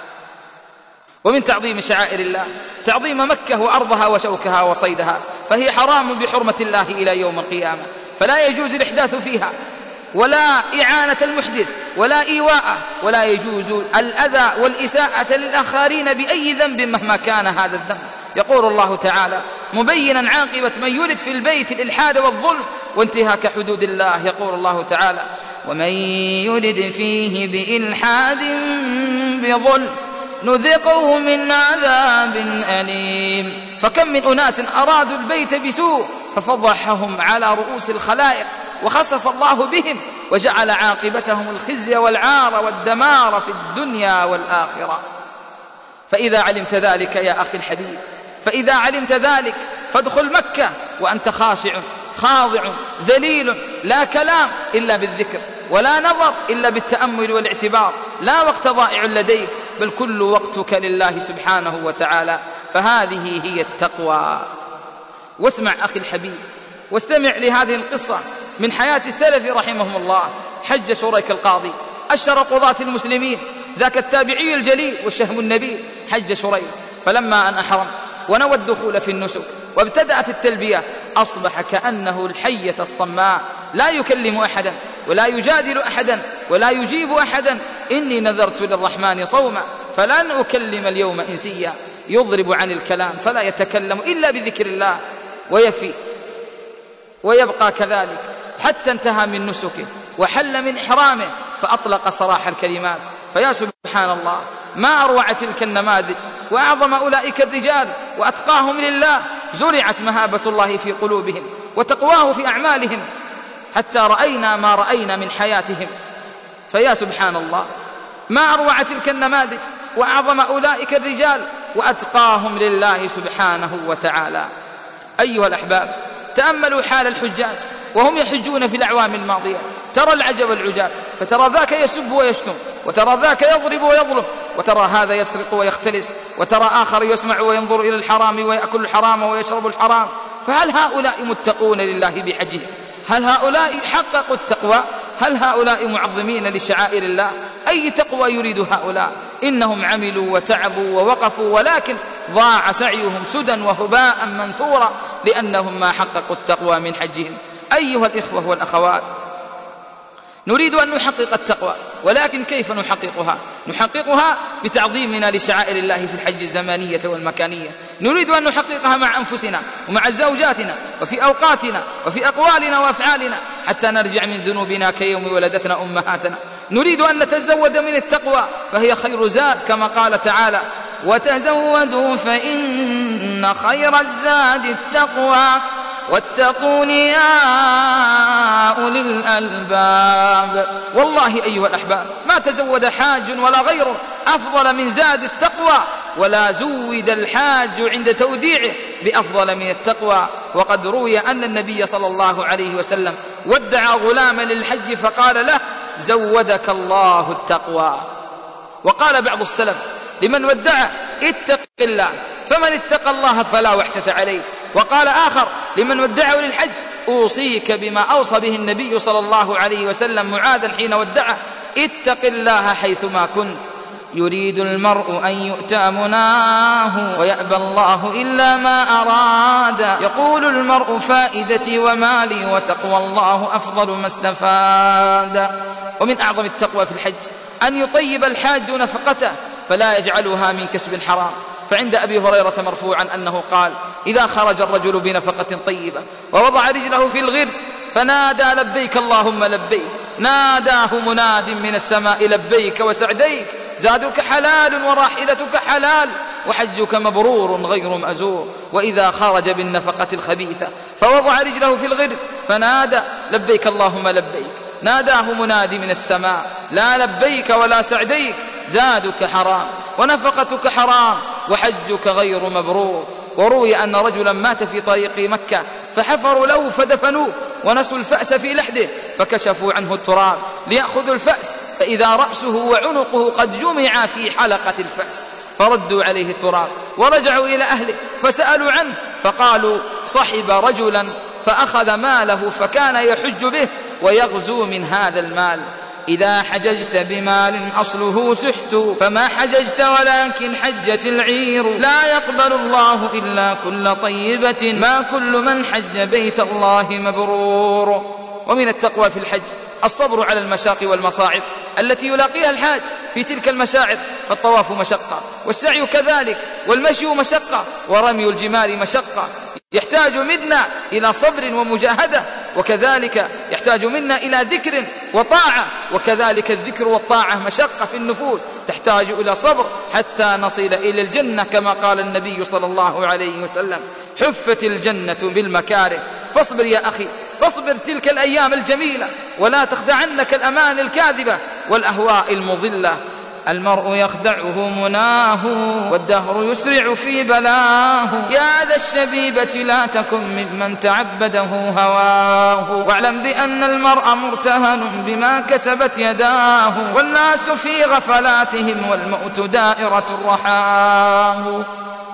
ومن تعظيم شعائر الله تعظيم مكة وأرضها وشوكها وصيدها، فهي حرام بحرمة الله إلى يوم القيامة، فلا يجوز الإحداث فيها ولا إعانة المحدث ولا إيواءه، ولا يجوز الأذى والإساءة للآخرين بأي ذنب مهما كان هذا الذنب. يقول الله تعالى مبينا عاقبة من يرد في البيت الإلحاد والظلم وانتهاك حدود الله. يقول الله تعالى: ومن يرد فيه بإلحاد بظلم نذقه من عذاب أليم. فكم من أناس أرادوا البيت بسوء ففضحهم على رؤوس الخلائق وخسف الله بهم وجعل عاقبتهم الخزي والعار والدمار في الدنيا والآخرة. فإذا علمت ذلك يا أخي الحبيب، فإذا علمت ذلك فادخل مكة وأنت خاشع خاضع ذليل، لا كلام إلا بالذكر ولا نظر إلا بالتأمل والاعتبار، لا وقت ضائع لديك بل كل وقتك لله سبحانه وتعالى. فهذه هي التقوى. واسمع أخي الحبيب واستمع لهذه القصة من حياة السلف رحمهم الله. حج شريك القاضي أشهر قضاة المسلمين، ذاك التابعي الجليل والشهم النبيل، حج شريك. فلما أن أحرم ونوى الدخول في النسك وابتدأ في التلبية أصبح كأنه الحية الصماء، لا يكلم أحدا ولا يجادل أحدا ولا يجيب أحدا. إني نذرت للرحمن صوما فلن أكلم اليوم إنسيا. يضرب عن الكلام فلا يتكلم إلا بذكر الله ويفي ويبقى كذلك حتى انتهى من نسكه وحل من إحرامه فأطلق صراح الكلمات. فيا سبحان الله، ما أروع تلك النماذج وأعظم أولئك الرجال وأتقاهم لله. زرعت مهابة الله في قلوبهم وتقواه في أعمالهم حتى رأينا ما رأينا من حياتهم. فيا سبحان الله، ما أروع تلك النماذج وأعظم أولئك الرجال وأتقاهم لله سبحانه وتعالى. أيها الأحباب، تأملوا حال الحجاج وهم يحجون في الأعوام الماضية، ترى العجب العجاب، فترى ذاك يسب ويشتم، وترى ذاك يضرب ويظلم، وترى هذا يسرق ويختلس، وترى آخر يسمع وينظر إلى الحرام ويأكل الحرام ويشرب الحرام. فهل هؤلاء متقون لله بحجهم؟ هل هؤلاء حققوا التقوى؟ هل هؤلاء معظمين لشعائر الله؟ أي تقوى يريد هؤلاء؟ إنهم عملوا وتعبوا ووقفوا، ولكن ضاع سعيهم سدى وهباء منثورا، لأنهم ما حققوا التقوى من حجهم. أيها الإخوة والأخوات، نريد أن نحقق التقوى، ولكن كيف نحققها؟ نحققها بتعظيمنا لشعائر الله في الحج الزمانية والمكانية. نريد أن نحققها مع أنفسنا ومع زوجاتنا وفي أوقاتنا وفي أقوالنا وأفعالنا، حتى نرجع من ذنوبنا كيوم ولدتنا أمهاتنا. نريد أن نتزود من التقوى، فهي خير زاد، كما قال تعالى: وتزودوا فإن خير الزاد التقوى واتقون يا أولي الألباب. والله أيها الأحباب، ما تزود حاج ولا غيره أفضل من زاد التقوى، ولا زود الحاج عند توديعه بأفضل من التقوى. وقد روي أن النبي صلى الله عليه وسلم ودع غلاما للحج فقال له: زودك الله التقوى. وقال بعض السلف لمن ودعه: اتق الله، فمن اتقى الله فلا وحشة عليه. وقال آخر لمن ودعه للحج: أوصيك بما أوصى به النبي صلى الله عليه وسلم معاذا حين ودعه: اتق الله حيثما كنت. يريد المرء أن يؤتى مناه ويأبى الله إلا ما أراد. يقول المرء: فائدتي ومالي، وتقوى الله أفضل ما استفاد. ومن أعظم التقوى في الحج أن يطيب الحاج نفقته، فلا يجعلها من كسب حرام. فعند أبي هريرة مرفوعا أنه قال: إذا خرج الرجل بنفقة طيبة ووضع رجله في الغرس فنادى: لبيك اللهم لبيك، ناداه مناد من السماء: لبيك وسعديك، زادك حلال وراحلتك حلال وحجك مبرور غير مأزور. وإذا خرج بالنفقة الخبيثة فوضع رجله في الغرس فنادى: لبيك اللهم لبيك، ناداه منادي من السماء: لا لبيك ولا سعديك، زادك حرام ونفقتك حرام وحجك غير مبرور. وروي أن رجلا مات في طريق مكة فحفروا له فدفنوه، ونسوا الفأس في لحده فكشفوا عنه التراب ليأخذوا الفأس، فإذا رأسه وعنقه قد جمع في حلقة الفأس، فردوا عليه التراب ورجعوا إلى أهله فسألوا عنه فقالوا: صحب رجلا فأخذ ماله فكان يحج به ويغزو من هذا المال. إذا حججت بمال أصله سحت، فما حججت ولكن حجت العير. لا يقبل الله إلا كل طيبة، ما كل من حج بيت الله مبرور. ومن التقوى في الحج الصبر على المشاق والمصاعب التي يلاقيها الحاج في تلك المشاعر، فالطواف مشقة، والسعي كذلك، والمشي مشقة، ورمي الجمار مشقة. يحتاج منا إلى صبر ومجاهدة، وكذلك يحتاج منا إلى ذكر وطاعة، وكذلك الذكر والطاعة مشقة في النفوس، تحتاج إلى صبر حتى نصل إلى الجنة، كما قال النبي صلى الله عليه وسلم: حفت الجنة بالمكاره. فاصبر يا أخي، فاصبر تلك الأيام الجميلة، ولا تخدعنك الأمان الكاذبة والأهواء المضلة. المرء يخدعه مناه والدهر يسرع في بلاه. يا ذا الشبيبة لا تكن ممن تعبده هواه، واعلم بأن المرء مرتهن بما كسبت يداه، والناس في غفلاتهم والموت دائرة رحاه.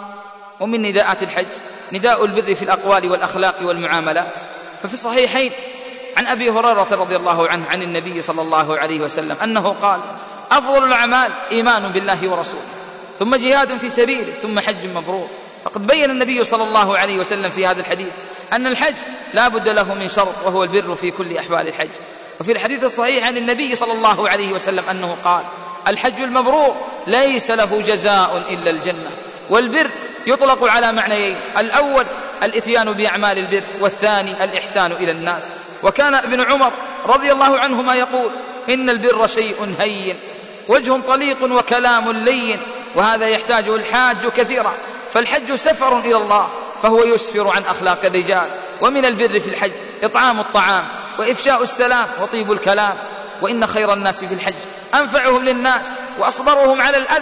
ومن نداءات الحج نداء البر في الأقوال والأخلاق والمعاملات. ففي الصحيحين عن أبي هريرة رضي الله عنه عن النبي صلى الله عليه وسلم أنه قال: أفضل الأعمال إيمان بالله ورسوله، ثم جهاد في سبيله، ثم حج مبرور. فقد بين النبي صلى الله عليه وسلم في هذا الحديث أن الحج لا بد له من شرط، وهو البر في كل أحوال الحج. وفي الحديث الصحيح عن النبي صلى الله عليه وسلم أنه قال: الحج المبرور ليس له جزاء إلا الجنة. والبر يطلق على معنيين: الأول الإتيان بأعمال البر، والثاني الإحسان إلى الناس. وكان ابن عمر رضي الله عنهما يقول: إن البر شيء هين، وجه طليق وكلام لين، وهذا يحتاجه الحاج كثيرا. فالحج سفر إلى الله، فهو يسفر عن أخلاق الرجال. ومن البر في الحج إطعام الطعام، وإفشاء السلام، وطيب الكلام. وإن خير الناس في الحج أنفعهم للناس وأصبرهم على الأذى،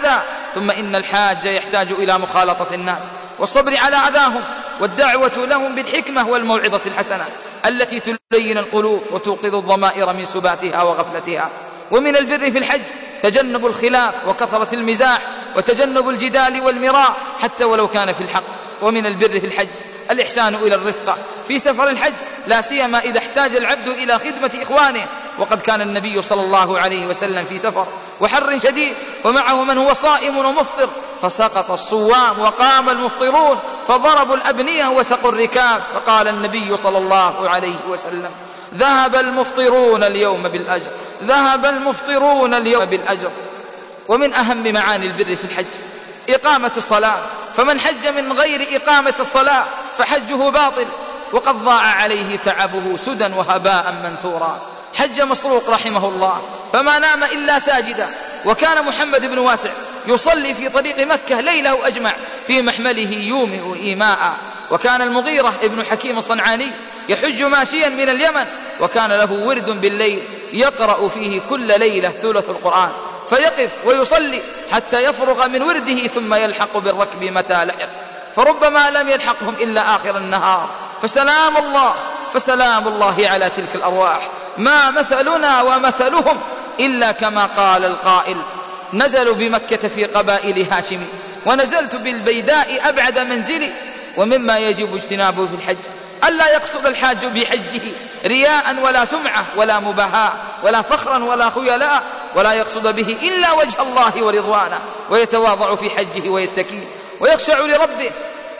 ثم إن الحاج يحتاج إلى مخالطة الناس والصبر على أذاهم والدعوة لهم بالحكمة والموعظة الحسنة التي تلين القلوب وتوقظ الضمائر من سباتها وغفلتها. ومن البر في الحج تجنب الخلاف وكثرة المزاح وتجنب الجدال والمراء حتى ولو كان في الحق. ومن البر في الحج الإحسان إلى الرفقة في سفر الحج، لا سيما إذا احتاج العبد إلى خدمة إخوانه. وقد كان النبي صلى الله عليه وسلم في سفر وحر شديد ومعه من هو صائم ومفطر، فسقط الصوام وقام المفطرون فضربوا الأبنية وسقوا الركاب، فقال النبي صلى الله عليه وسلم: ذهب المفطرون اليوم بالأجر، ذهب المفطرون اليوم بالأجر. ومن أهم معاني البر في الحج إقامة الصلاة، فمن حج من غير إقامة الصلاة فحجه باطل وقد ضاع عليه تعبه سدى وهباء منثورا. حج مسروق رحمه الله فما نام إلا ساجدا، وكان محمد بن واسع يصلي في طريق مكة ليله أجمع في محمله يومئ إيماء. وكان المغيرة ابن حكيم الصنعاني يحج ماشيا من اليمن، وكان له ورد بالليل يقرأ فيه كل ليلة ثلث القرآن، فيقف ويصلي حتى يفرغ من ورده ثم يلحق بالركب متى لحق، فربما لم يلحقهم إلا آخر النهار. فسلام الله فسلام الله على تلك الأرواح، ما مثلنا ومثلهم إلا كما قال القائل: نزلوا بمكة في قبائل هاشم ونزلت بالبيداء أبعد منزلي. ومما يجب اجتنابه في الحج ألا يقصد الحاج بحجه رياء ولا سمعة ولا مباهاة ولا فخرا ولا خيلاء، ولا يقصد به إلا وجه الله ورضوانه، ويتواضع في حجه ويستكين ويخشع لربه.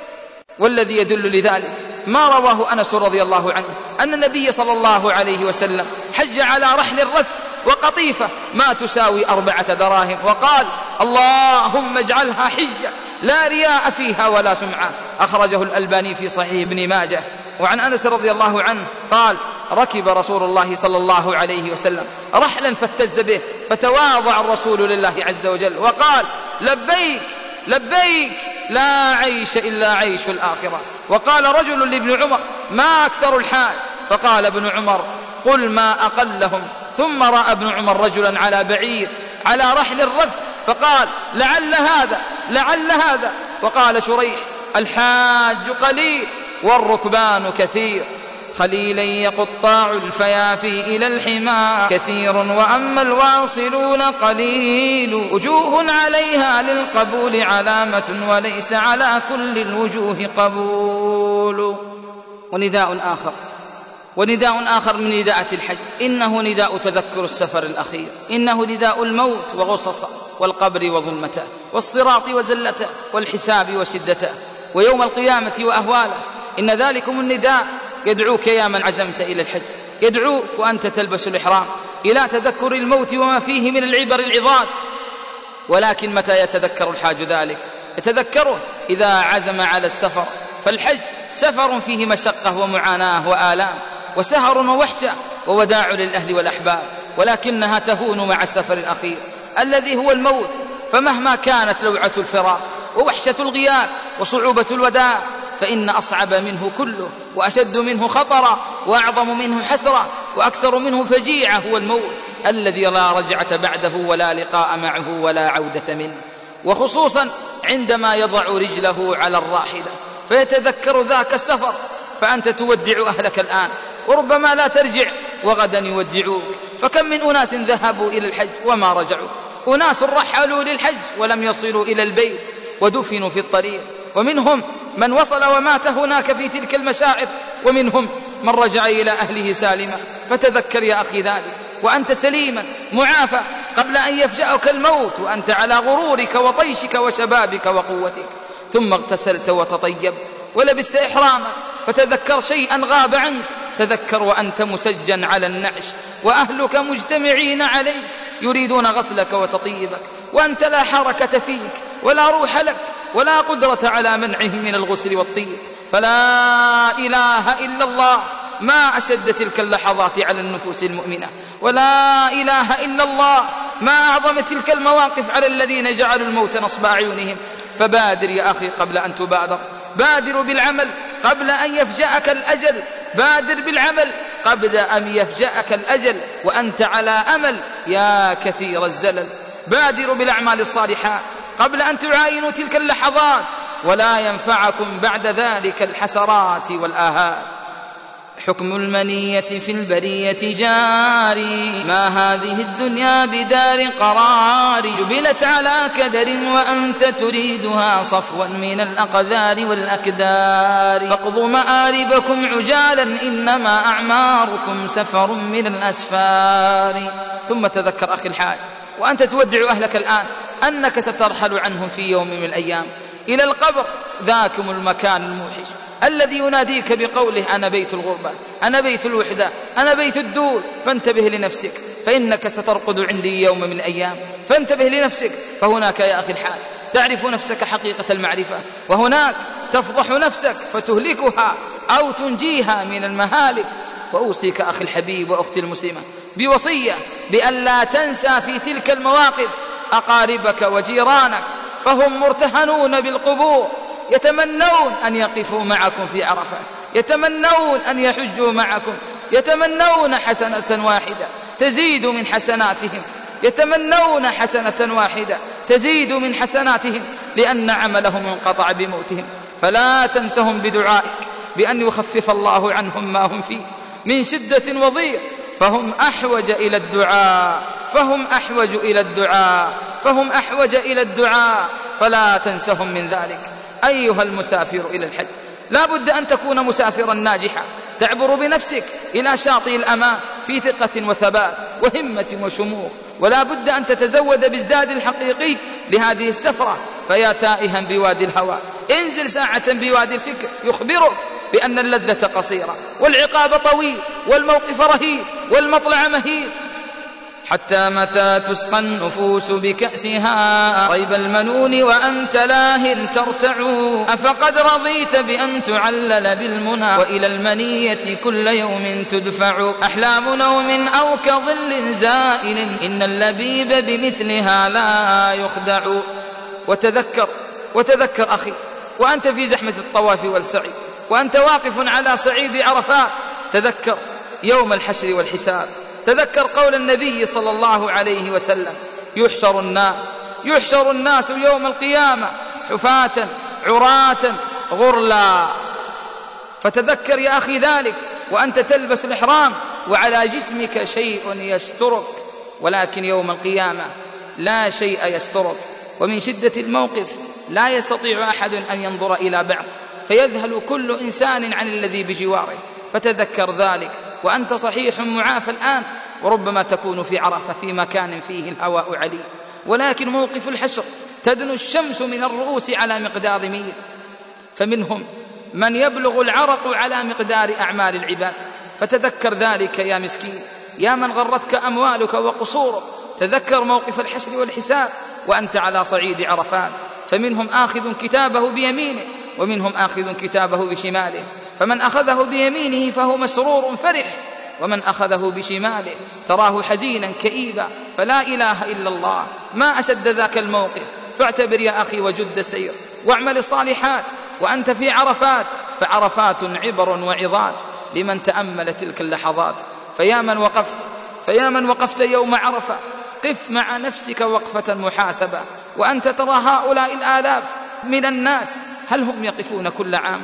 والذي يدل لذلك ما رواه أنس رضي الله عنه أن النبي صلى الله عليه وسلم حج على رحل الرث وقطيفة ما تساوي أربعة دراهم، وقال: اللهم اجعلها حجة لا رياء فيها ولا سمعة. أخرجه الألباني في صحيح ابن ماجه. وعن أنس رضي الله عنه قال: ركب رسول الله صلى الله عليه وسلم رحلا فاهتز به، فتواضع الرسول لله عز وجل وقال: لبيك لبيك لا عيش إلا عيش الآخرة. وقال رجل لابن عمر: ما أكثر الحاج؟ فقال ابن عمر: قل ما أقلهم. ثم رأى ابن عمر رجلا على بعير على رحل الرث فقال: لعل هذا لعل هذا. وقال شريح: الحاج قليل والركبان كثير، خليلا يقطاع الفيافي إلى الحمى كثير، وأما الواصلون قليل، وجوه عليها للقبول علامة وليس على كل الوجوه قبول. ونداء آخر ونداء آخر من نداءات الحج إنه نداء تذكر السفر الأخير، إنه نداء الموت وغصصه والقبر وظلمته والصراط وزلته والحساب وشدته ويوم القيامة وأهواله. إن ذلكم النداء يدعوك يا من عزمت إلى الحج، يدعوك وأنت تلبس الإحرام إلى تذكر الموت وما فيه من العبر العظات. ولكن متى يتذكر الحاج ذلك؟ يتذكره إذا عزم على السفر، فالحج سفر فيه مشقة ومعاناة وآلام وسهر ووحشة ووداع للأهل والأحباب، ولكنها تهون مع السفر الأخير الذي هو الموت. فمهما كانت لوعة الفراق ووحشة الغياب وصعوبة الوداع، فإن أصعب منه كله وأشد منه خطرا وأعظم منه حسرة وأكثر منه فجيعة هو الموت الذي لا رجعة بعده ولا لقاء معه ولا عودة منه. وخصوصا عندما يضع رجله على الراحلة فيتذكر ذاك السفر، فأنت تودع أهلك الآن وربما لا ترجع وغدا يودعوك. فكم من أناس ذهبوا إلى الحج وما رجعوا، أناس رحلوا للحج ولم يصلوا إلى البيت ودفنوا في الطريق، ومنهم من وصل ومات هناك في تلك المشاعر، ومنهم من رجع إلى أهله سالما. فتذكر يا أخي ذلك وأنت سليما معافى قبل أن يفجأك الموت وأنت على غرورك وطيشك وشبابك وقوتك. ثم اغتسلت وتطيبت ولبست إحرامك، فتذكر شيئا غاب عنك. تذكر وأنت مسجن على النعش وأهلك مجتمعين عليك يريدون غسلك وتطيبك، وأنت لا حركة فيك ولا روح لك ولا قدرة على منعهم من الغسل والطيب. فلا إله إلا الله، ما أشد تلك اللحظات على النفوس المؤمنة، ولا إله إلا الله، ما أعظم تلك المواقف على الذين جعلوا الموت نصب أعينهم. فبادر يا أخي قبل أن تبادر، بادر بالعمل قبل أن يفجأك الأجل، بادر بالعمل قبل أن يفجأك الأجل وأنت على أمل يا كثير الزلل. بادر بالأعمال الصالحات قبل أن تعاينوا تلك اللحظات، ولا ينفعكم بعد ذلك الحسرات والآهات. حكم المنية في البرية جاري، ما هذه الدنيا بدار قرار، جبلت على كدر وأنت تريدها صفوا من الأقذار والأكدار. فاقضوا مآربكم عجالا إنما أعماركم سفر من الأسفار. ثم تذكر أخي الحاج وأنت تودع أهلك الآن أنك سترحل عنهم في يوم من الأيام إلى القبر، ذاكم المكان الموحش الذي يناديك بقوله أنا بيت الغربة، أنا بيت الوحدة، أنا بيت الدور. فانتبه لنفسك فإنك سترقد عندي يوم من الأيام. فانتبه لنفسك فهناك يا أخي الحاج تعرف نفسك حقيقة المعرفة، وهناك تفضح نفسك فتهلكها أو تنجيها من المهالك. وأوصيك أخي الحبيب وأختي المسلمة بوصية بألا تنسى في تلك المواقف أقاربك وجيرانك، فهم مرتهنون بالقبور، يتمنون أن يقفوا معكم في عرفة، يتمنون أن يحجوا معكم، يتمنون حسنة واحدة تزيد من حسناتهم، يتمنون حسنة واحدة تزيد من حسناتهم، لأن عملهم انقطع بموتهم. فلا تنسهم بدعائك بأن يخفف الله عنهم ما هم فيه من شدة وضيق، فهم أحوج إلى الدعاء، فهم أحوج إلى الدعاء، فهم أحوج إلى الدعاء. فلا تنسهم من ذلك. أيها المسافر إلى الحج، لا بد أن تكون مسافرا ناجحا تعبر بنفسك إلى شاطئ الأمان في ثقة وثبات وهمة وشموخ، ولا بد أن تتزود بالزاد الحقيقي لهذه السفرة. فيا تائها بوادي الهوى انزل ساعة بوادي الفكر يخبرك بأن اللذة قصيرة والعقاب طويل والموقف رهيب والمطلع مهيب. حتى متى تسقى النفوس بكأسها ريب المنون وأنت لاه ترتع، أفقد رضيت بأن تعلل بالمنى وإلى المنية كل يوم تدفع. أحلام نوم أو كظل زائل إن اللبيب بمثلها لا يخدع. وتذكر وتذكر أخي وأنت في زحمة الطواف والسعي وأنت واقف على صعيد عرفات، تذكر يوم الحشر والحساب. تذكر قول النبي صلى الله عليه وسلم يحشر الناس يحشر الناس يوم القيامة حفاة عراة غرلا. فتذكر يا أخي ذلك وأنت تلبس الإحرام وعلى جسمك شيء يسترك، ولكن يوم القيامة لا شيء يسترك. ومن شدة الموقف لا يستطيع أحد أن ينظر إلى بعض، فيذهل كل إنسان عن الذي بجواره. فتذكر ذلك وأنت صحيح معافى الآن، وربما تكون في عرفة في مكان فيه الهواء علي، ولكن موقف الحشر تدنو الشمس من الرؤوس على مقدار ميل، فمنهم من يبلغ العرق على مقدار أعمال العباد. فتذكر ذلك يا مسكين، يا من غرتك أموالك وقصورك، تذكر موقف الحشر والحساب وأنت على صعيد عرفات. فمنهم آخذ كتابه بيمينه ومنهم آخذ كتابه بشماله، فمن أخذه بيمينه فهو مسرور فرح، ومن أخذه بشماله تراه حزينا كئيبا. فلا إله إلا الله، ما أشد ذاك الموقف. فاعتبر يا أخي وجد السير واعمل الصالحات وأنت في عرفات، فعرفات عبر وعظات لمن تأمل تلك اللحظات. فيا من وقفت فيا من وقفت يوم عرفة، قف مع نفسك وقفة محاسبة وأنت ترى هؤلاء الآلاف من الناس، هل هم يقفون كل عام؟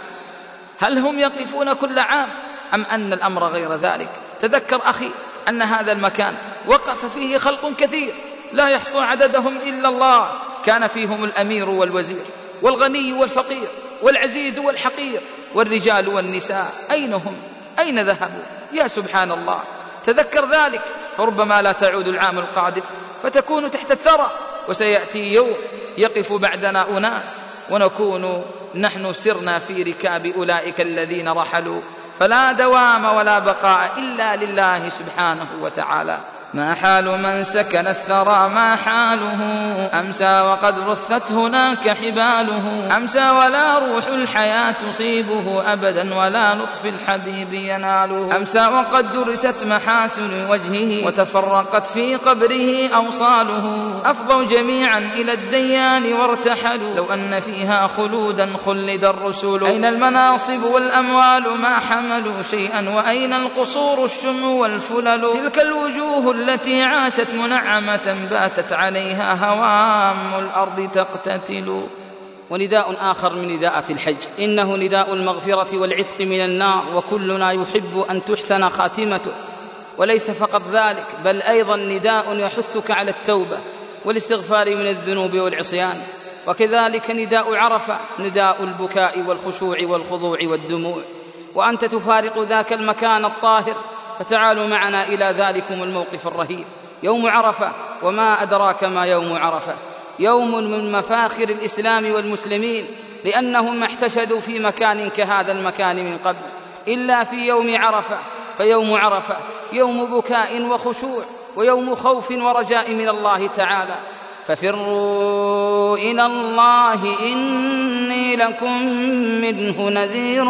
هل هم يقفون كل عام أم أن الأمر غير ذلك؟ تذكر أخي أن هذا المكان وقف فيه خلق كثير لا يحصى عددهم إلا الله، كان فيهم الأمير والوزير والغني والفقير والعزيز والحقير والرجال والنساء. أين هم؟ أين ذهبوا؟ يا سبحان الله. تذكر ذلك، فربما لا تعود العام القادم فتكون تحت الثرى، وسيأتي يوم يقف بعدنا أناس ونكون نحن سرنا في ركاب أولئك الذين رحلوا. فلا دوام ولا بقاء إلا لله سبحانه وتعالى. ما حال من سكن الثرى ما حاله، أمسى وقد رثت هناك حباله، أمسى ولا روح الحياة تصيبه أبدا ولا لطف الحبيب يناله، أمسى وقد درست محاسن وجهه وتفرقت في قبره أوصاله، أفضوا جميعا إلى الديان وارتحلوا، لو أن فيها خلودا خلد الرسل، أين المناصب والأموال ما حملوا شيئا، وأين القصور الشم والفلل، تلك الوجوه التي عاشت منعمة باتت عليها هوام الأرض تقتتل. ونداء آخر من نداءات الحج إنه نداء المغفرة والعتق من النار، وكلنا يحب أن تحسن خاتمته. وليس فقط ذلك، بل أيضا نداء يحثك على التوبة والاستغفار من الذنوب والعصيان. وكذلك نداء عرفة نداء البكاء والخشوع والخضوع والدموع، وأنت تفارق ذاك المكان الطاهر. فتعالوا معنا إلى ذلكم الموقف الرهيب يوم عرفة. وما أدراك ما يوم عرفة؟ يوم من مفاخر الإسلام والمسلمين، لأنهم ما احتشدوا في مكان كهذا المكان من قبل إلا في يوم عرفة. فيوم عرفة يوم بكاء وخشوع، ويوم خوف ورجاء من الله تعالى. ففروا إلى الله إني لكم منه نذير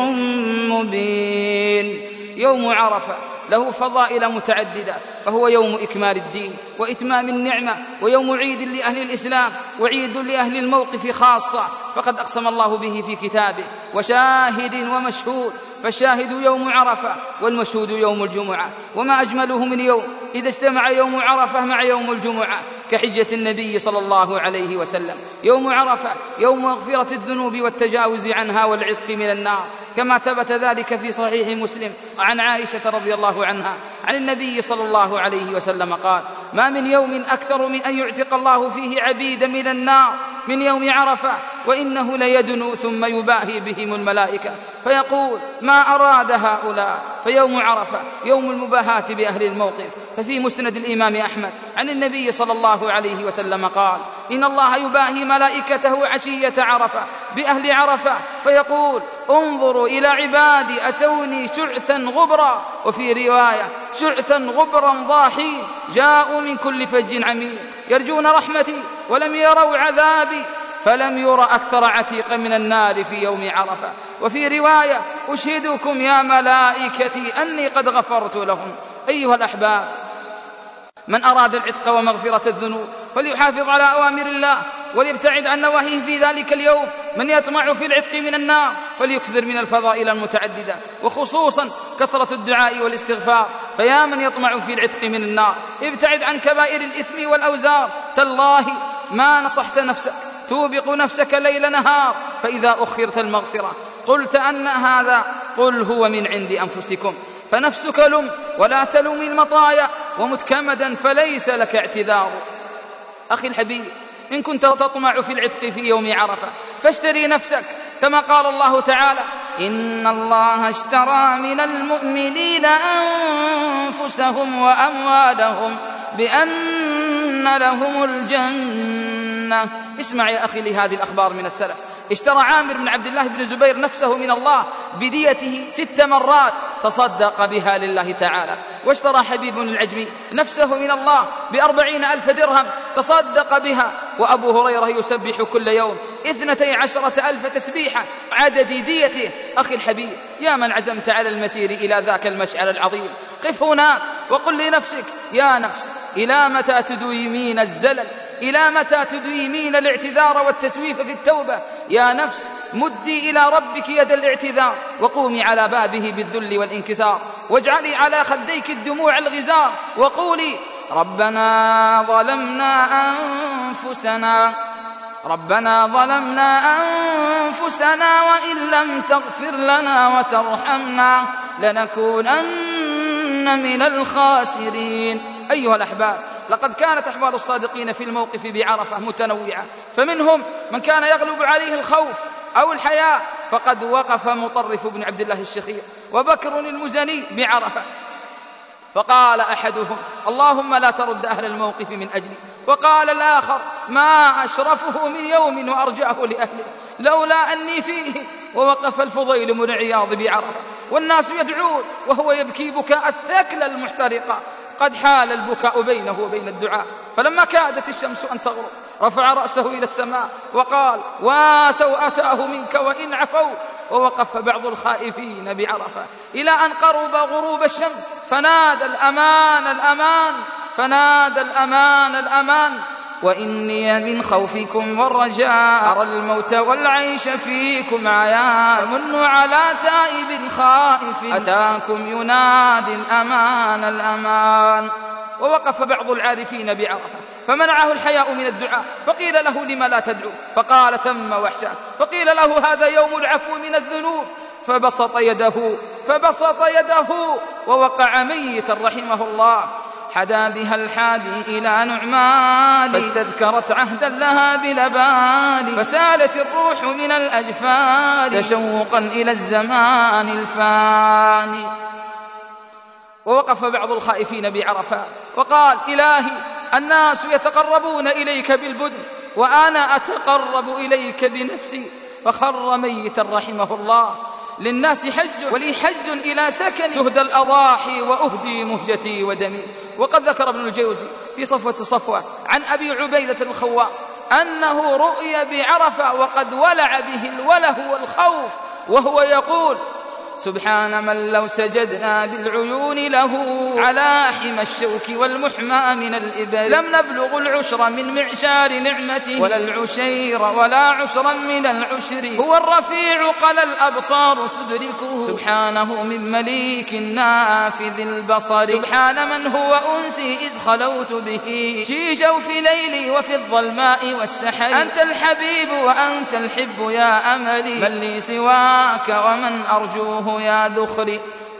مبين. يوم عرفة له فضائل متعددة، فهو يوم إكمال الدين وإتمام النعمة، ويوم عيد لأهل الإسلام وعيد لأهل الموقف خاصة، فقد أقسم الله به في كتابه: وشاهد ومشهود. فالشاهد يوم عرفة، والمشهود يوم الجمعة. وما أجمله من يوم إذا اجتمع يوم عرفة مع يوم الجمعة كحجة النبي صلى الله عليه وسلم. يوم عرفة يوم مغفرة الذنوب والتجاوز عنها والعتق من النار، كما ثبت ذلك في صحيح مسلم عن عائشة رضي الله عنها عن النبي صلى الله عليه وسلم قال: ما من يوم أكثر من أن يعتق الله فيه عبيدا من النار من يوم عرفة، وإنه ليدنو ثم يباهي بهم الملائكة فيقول: ما أراد هؤلاء. فيوم عرفة يوم المباهاة بأهل الموقف. ففي مسند الإمام أحمد عن النبي صلى الله عليه وسلم قال: إن الله يباهي ملائكته عشية عرفة بأهل عرفة فيقول: انظروا إلى عبادي أتوني شعثا غبرا، وفي رواية شعثا غبرا ضاحين، جاءوا من كل فج عميق يرجون رحمتي ولم يروا عذابي، فلم ير أكثر عتيق من النار في يوم عرفة. وفي رواية: أشهدكم يا ملائكتي أني قد غفرت لهم. أيها الأحباب، من أراد العتق ومغفرة الذنوب فليحافظ على أوامر الله وليبتعد عن نواهيه في ذلك اليوم. من يطمع في العتق من النار فليكثر من الفضائل المتعددة، وخصوصا كثرة الدعاء والاستغفار. فيا من يطمع في العتق من النار، ابتعد عن كبائر الإثم والأوزار. تالله ما نصحت نفسك توبق نفسك ليل نهار، فإذا أخرت المغفرة قلت أن هذا، قل هو من عند أنفسكم. فنفسك لم ولا تلوم المطايا، ومتكمدا فليس لك اعتذار. أخي الحبيب، إن كنت تطمع في العتق في يوم عرفة فاشتري نفسك، كما قال الله تعالى: إن الله اشترى من المؤمنين أنفسهم وأموالهم بأن لهم الجنة. اسمع يا أخي لهذه الأخبار من السلف. اشترى عامر بن عبد الله بن زبير نفسه من الله بديته ست مرات تصدق بها لله تعالى. واشترى حبيب العجمي نفسه من الله بأربعين ألف درهم تصدق بها. وأبو هريرة يسبح كل يوم اثنتي عشرة ألف تسبيحة عدد ديته. أخي الحبيب، يا من عزمت على المسير إلى ذاك المشعر العظيم، قف هناك وقل لنفسك: يا نفس، إلى متى تدويمين الزلل؟ إلى متى تدويمين الاعتذار والتسويف في التوبة؟ يا نفس، مدي إلى ربك يد الاعتذار، وقومي على بابه بالذل والانكسار، واجعلي على خديك الدموع الغزار، وقولي: ربنا ظلمنا أنفسنا ربنا ظلمنا أنفسنا وإن لم تغفر لنا وترحمنا لنكونن من الخاسرين. أيها الأحباب، لقد كانت أحوال الصادقين في الموقف بعرفة متنوعة، فمنهم من كان يغلب عليه الخوف أو الحياء، فقد وقف مطرف بن عبد الله الشخير وبكر المزني بعرفة، فقال أحدهم: اللهم لا ترد أهل الموقف من أجلي. وقال الآخر: ما أشرفه من يوم وأرجعه لأهله لولا أني فيه. ووقف الفضيل بن عياض بعرفة والناس يدعون وهو يبكي بكاء الثكل المحترقة. قد حال البكاء بينه وبين الدعاء، فلما كادت الشمس أن تغرب رفع رأسه إلى السماء وقال: وسوءته منك وإن عفوا. ووقف بعض الخائفين بعرفة إلى أن قرب غروب الشمس فنادى: الأمان الأمان فنادى الأمان الأمان وإني من خوفكم والرجاء أرى الموت والعيش فيكم عيان. فمنوا على تائب خائف أتاكم ينادي الأمان الأمان. ووقف بعض العارفين بعرفة فمنعه الحياء من الدعاء، فقيل له: لم لا تدعو؟ فقال: ثم وحشة. فقيل له: هذا يوم العفو من الذنوب. فبسط يده فبسط يده ووقع ميتا رحمه الله، حدا بها الحادي إلى نعمان، فاستذكرت عهدا لها بلبان، فسالت الروح من الأجفان تشوقا إلى الزمان الفاني. ووقف بعض الخائفين بعرفة وقال: إلهي، الناس يتقربون إليك بالبدن وأنا أتقرب إليك بنفسي. فخر ميتا رحمه الله. للناس حج ولي حج إلى سكن، تهدى الأضاحي وأهدي مهجتي ودمي. وقد ذكر ابن الجوزي في صفوة صفوة عن أبي عبيدة الخواص أنه رؤي بعرفة وقد ولع به الوله والخوف، وهو يقول: سبحان من لو سجدنا بالعيون له على حمى الشوك والمحمى من الإبل لم نبلغ العشر من معشار نعمته ولا العشير ولا عشرا من العشر. هو الرفيع قل الأبصار تدركه، سبحانه من مليك نافذ البصر. سبحان من هو أنسي إذ خلوت به في جوف ليلي وفي الظلماء والسحر. أنت الحبيب وأنت الحب يا أملي، من لي سواك ومن أرجوه يا ذخري.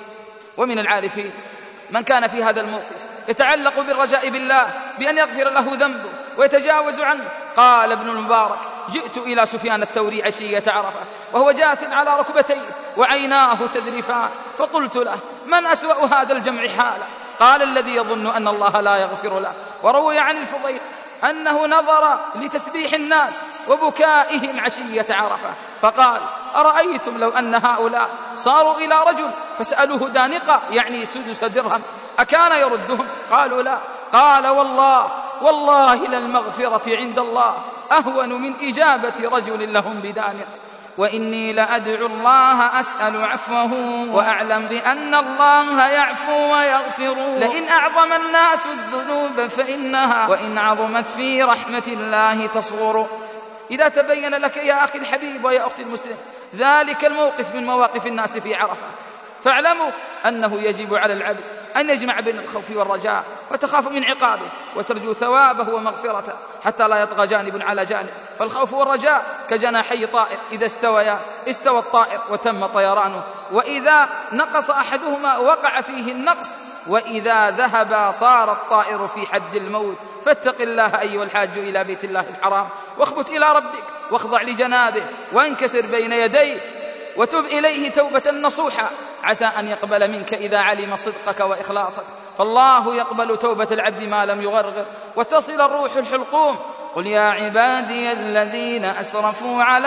ومن العارفين من كان في هذا الموقف يتعلق بالرجاء بالله بأن يغفر له ذنبه ويتجاوز عنه. قال ابن المبارك: جئت إلى سفيان الثوري عشية عرفة وهو جاث على ركبتيه وعيناه تذرفان، فقلت له: من أسوأ هذا الجمع حالا؟ قال: الذي يظن أن الله لا يغفر له. وروي عن الفضيل أنه نظر لتسبيح الناس وبكائهم عشية عرفة فقال: أرأيتم لو أن هؤلاء صاروا إلى رجل فسألوه دانقة يعني سدس درهم أكان يردهم؟ قالوا: لا. قال: والله والله للمغفرة عند الله أهون من إجابة رجل لهم بدانق، وإني لأدعو الله أسأل عفوه وأعلم بأن الله يعفو ويغفر. لئن أعظم الناس الذنوب فإنها وإن عظمت في رحمة الله تصغر. إذا تبين لك يا أخي الحبيب ويا أختي المسلم ذلك الموقف من مواقف الناس في عرفة، فاعلموا أنه يجب على العبد أن يجمع بين الخوف والرجاء، فتخاف من عقابه وترجو ثوابه ومغفرته حتى لا يطغى جانب على جانب. فالخوف والرجاء كجناحي طائر، إذا استويا استوى الطائر وتم طيرانه، وإذا نقص أحدهما وقع فيه النقص، وإذا ذهب صار الطائر في حد الموت. فاتق الله أيها الحاج إلى بيت الله الحرام، واخبت إلى ربك واخضع لجنابه وانكسر بين يديه وتب إليه توبة نصوحا، عسى أن يقبل منك إذا علم صدقك وإخلاصك. فالله يقبل توبة العبد ما لم يغرغر وتصل الروح الحلقوم. قل يا عبادي الذين أسرفوا على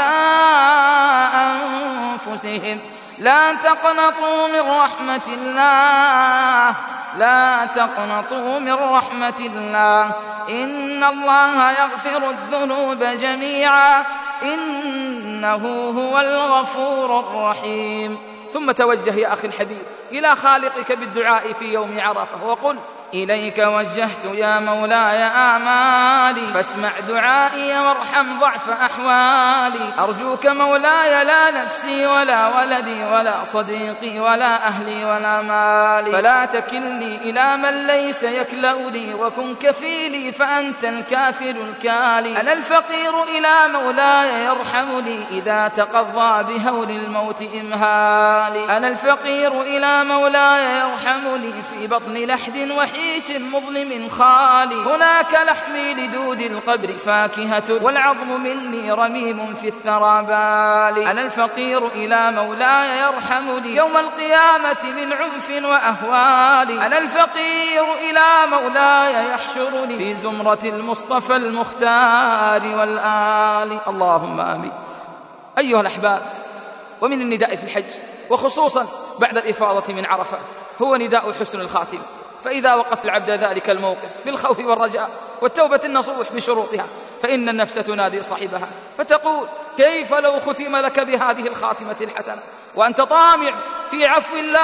أنفسهم لا تقنطوا من رحمة الله لا تقنطوا من رحمة الله إن الله يغفر الذنوب جميعا إنه هو الغفور الرحيم. ثم توجه يا أخي الحبيب إلى خالقك بالدعاء في يوم عرفة وقل: إليك وجهت يا مولاي آمالي فاسمع دعائي وارحم ضعف أحوالي. أرجوك مولاي لا نفسي ولا ولدي ولا صديقي ولا أهلي ولا مالي، فلا تكلني إلى من ليس يكلأني وكن كفيلي فأنت الكافر الكالي. أنا الفقير إلى مولاي يرحمني إذا تقضى بهول الموت إمهالي. أنا الفقير إلى مولاي يرحمني في بطن لحد وحيد عيش مظلم خالي. هناك لحمي لدود القبر فاكهة والعظم مني رميم في الثرى بالي. أنا الفقير إلى مولاي يرحمني يوم القيامة من عنف وأهوالي. أنا الفقير إلى مولاي يحشرني في زمرة المصطفى المختار والآل. اللهم آمين. أيها الأحباب، ومن النداء في الحج وخصوصا بعد الإفاضة من عرفة هو نداء حسن الخاتم. فإذا وقف العبد ذلك الموقف بالخوف والرجاء والتوبة النصوح بشروطها فإن النفس تنادي صاحبها فتقول: كيف لو ختم لك بهذه الخاتمة الحسنة وأنت طامع في عفو الله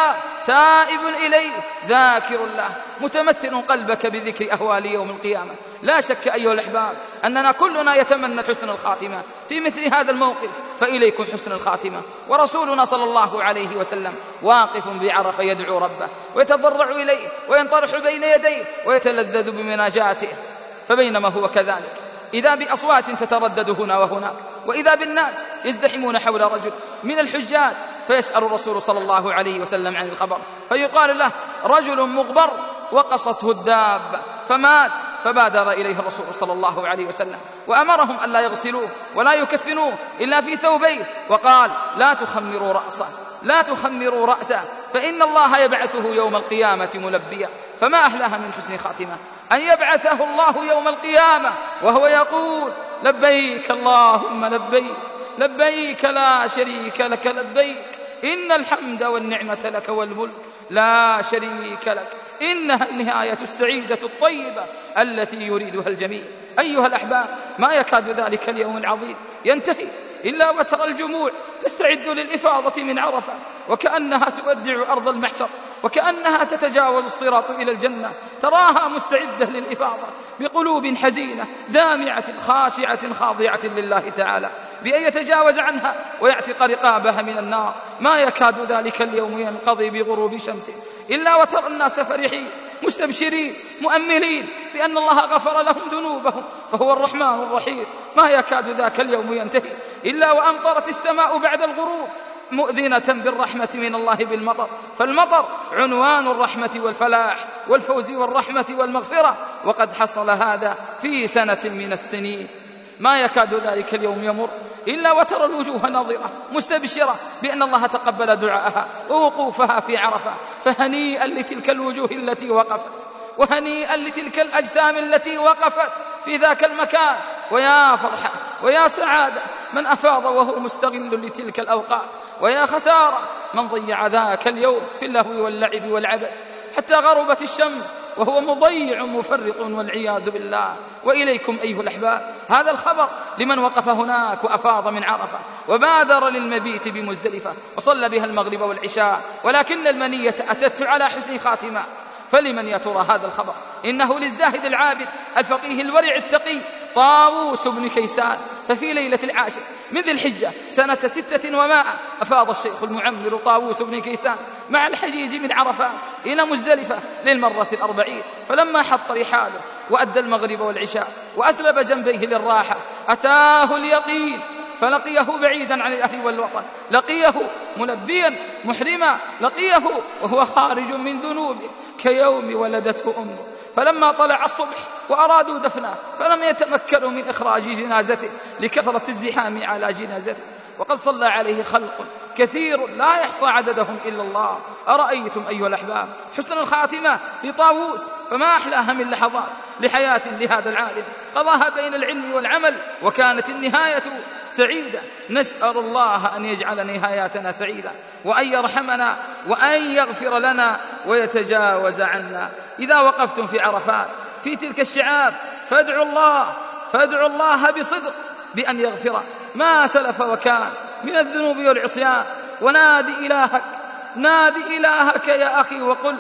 تائب إليه ذاكر الله متمثل قلبك بذكر أهوال يوم القيامة. لا شك أيها الأحباب أننا كلنا يتمنى حسن الخاتمة في مثل هذا الموقف، فإليكم حسن الخاتمة. ورسولنا صلى الله عليه وسلم واقف بعرفة يدعو ربه ويتضرع إليه وينطرح بين يديه ويتلذذ بمناجاته، فبينما هو كذلك إذا بأصوات تتردد هنا وهناك، وإذا بالناس يزدحمون حول رجل من الحجاج، فيسأل الرسول صلى الله عليه وسلم عن الخبر، فيقال له رجل مغبر وقصته الدابة فمات، فبادر إليه الرسول صلى الله عليه وسلم وأمرهم أن لا يغسلوه ولا يكفنوه إلا في ثوبيه، وقال لا تخمروا رأسه لا تخمروا رأسه فإن الله يبعثه يوم القيامة ملبيا. فما أحلاها من حسن خاتمة أن يبعثه الله يوم القيامة وهو يقول لبيك اللهم لبيك لبيك لا شريك لك لبيك إن الحمد والنعمة لك والملك لا شريك لك. إنها النهاية السعيدة الطيبة التي يريدها الجميع. أيها الأحباب ما يكاد ذلك اليوم العظيم ينتهي إلا وترى الجموع تستعد للإفاضة من عرفة، وكأنها تودع أرض المحشر، وكأنها تتجاوز الصراط إلى الجنة. تراها مستعدة للإفاضة بقلوب حزينة دامعة خاشعة خاضعة لله تعالى بأن يتجاوز عنها ويعتق رقابها من النار. ما يكاد ذلك اليوم ينقضي بغروب شمسه إلا وترى الناس فرحين مستبشرين مؤملين بأن الله غفر لهم ذنوبهم، فهو الرحمن الرحيم. ما يكاد ذاك اليوم ينتهي إلا وأمطرت السماء بعد الغروب مؤذنة بالرحمة من الله بالمطر، فالمطر عنوان الرحمة والفلاح والفوز والرحمة والمغفرة، وقد حصل هذا في سنة من السنين. ما يكاد ذلك اليوم يمر إلا وترى الوجوه ناظرة مستبشرة بأن الله تقبل دعاءها ووقوفها في عرفة. فهنيئا لتلك الوجوه التي وقفت، وهنيئا لتلك الأجسام التي وقفت في ذاك المكان، ويا فرحة ويا سعادة من أفاض وهو مستغل لتلك الأوقات، ويا خسارة من ضيع ذاك اليوم في اللهو واللعب والعبث حتى غربت الشمس وهو مضيع مفرط والعياذ بالله. وإليكم أيها الأحباب هذا الخبر لمن وقف هناك وأفاض من عرفة وبادر للمبيت بمزدلفة وصلى بها المغرب والعشاء، ولكن المنية أتت على حسن خاتمة. فلمن يا ترى هذا الخبر؟ إنه للزاهد العابد الفقيه الورع التقي طاووس بن كيسان. ففي ليلة العاشر من ذي الحجة سنة ستة ومائة أفاض الشيخ المعمر طاووس بن كيسان مع الحجيج من عرفات إلى مزدلفة للمرة الأربعين. فلما حط رحاله وأدى المغرب والعشاء وأسلب جنبيه للراحة أتاه اليقين، فلقيه بعيدا عن الأهل والوطن، لقيه ملبيا محرما، لقيه وهو خارج من ذنوبه كيوم ولدته أمه. فلما طلع الصبح وأرادوا دفنه فلم يتمكنوا من إخراج جنازته لكثرة الزحام على جنازته، وقد صلى عليه خلق كثير لا يحصى عددهم إلا الله. أرأيتم أيها الأحباب حسن الخاتمة لطاووس؟ فما أحلاها من لحظات لحياة لهذا العالم قضاها بين العلم والعمل، وكانت النهاية سعيدة. نسأل الله أن يجعل نهاياتنا سعيدة، وأن يرحمنا وأن يغفر لنا ويتجاوز عنا. إذا وقفتم في عرفات في تلك الشعاب فادعوا الله فادعوا الله بصدق بأن يغفر ما سلف وكان من الذنوب والعصيان، ونادي إلهك نادي إلهك يا أخي وقل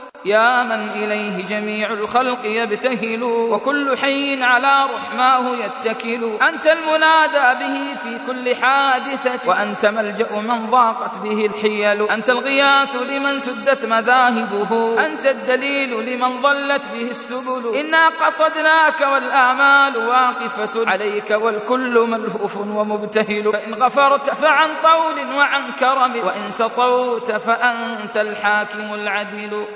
يا من إليه جميع الخلق يبتهل وكل حي على رحماه يتكل. أنت المنادى به في كل حادثة، وأنت ملجأ من ضاقت به الحيل. أنت الغياث لمن سدت مذاهبه، أنت الدليل لمن ضلت به السبل. إنا قصدناك والآمال واقفة عليك والكل ملهوف ومبتهل. فإن غفرت فعن طول وعن كرم، وإن سطوت فأنت الحاكم العدل.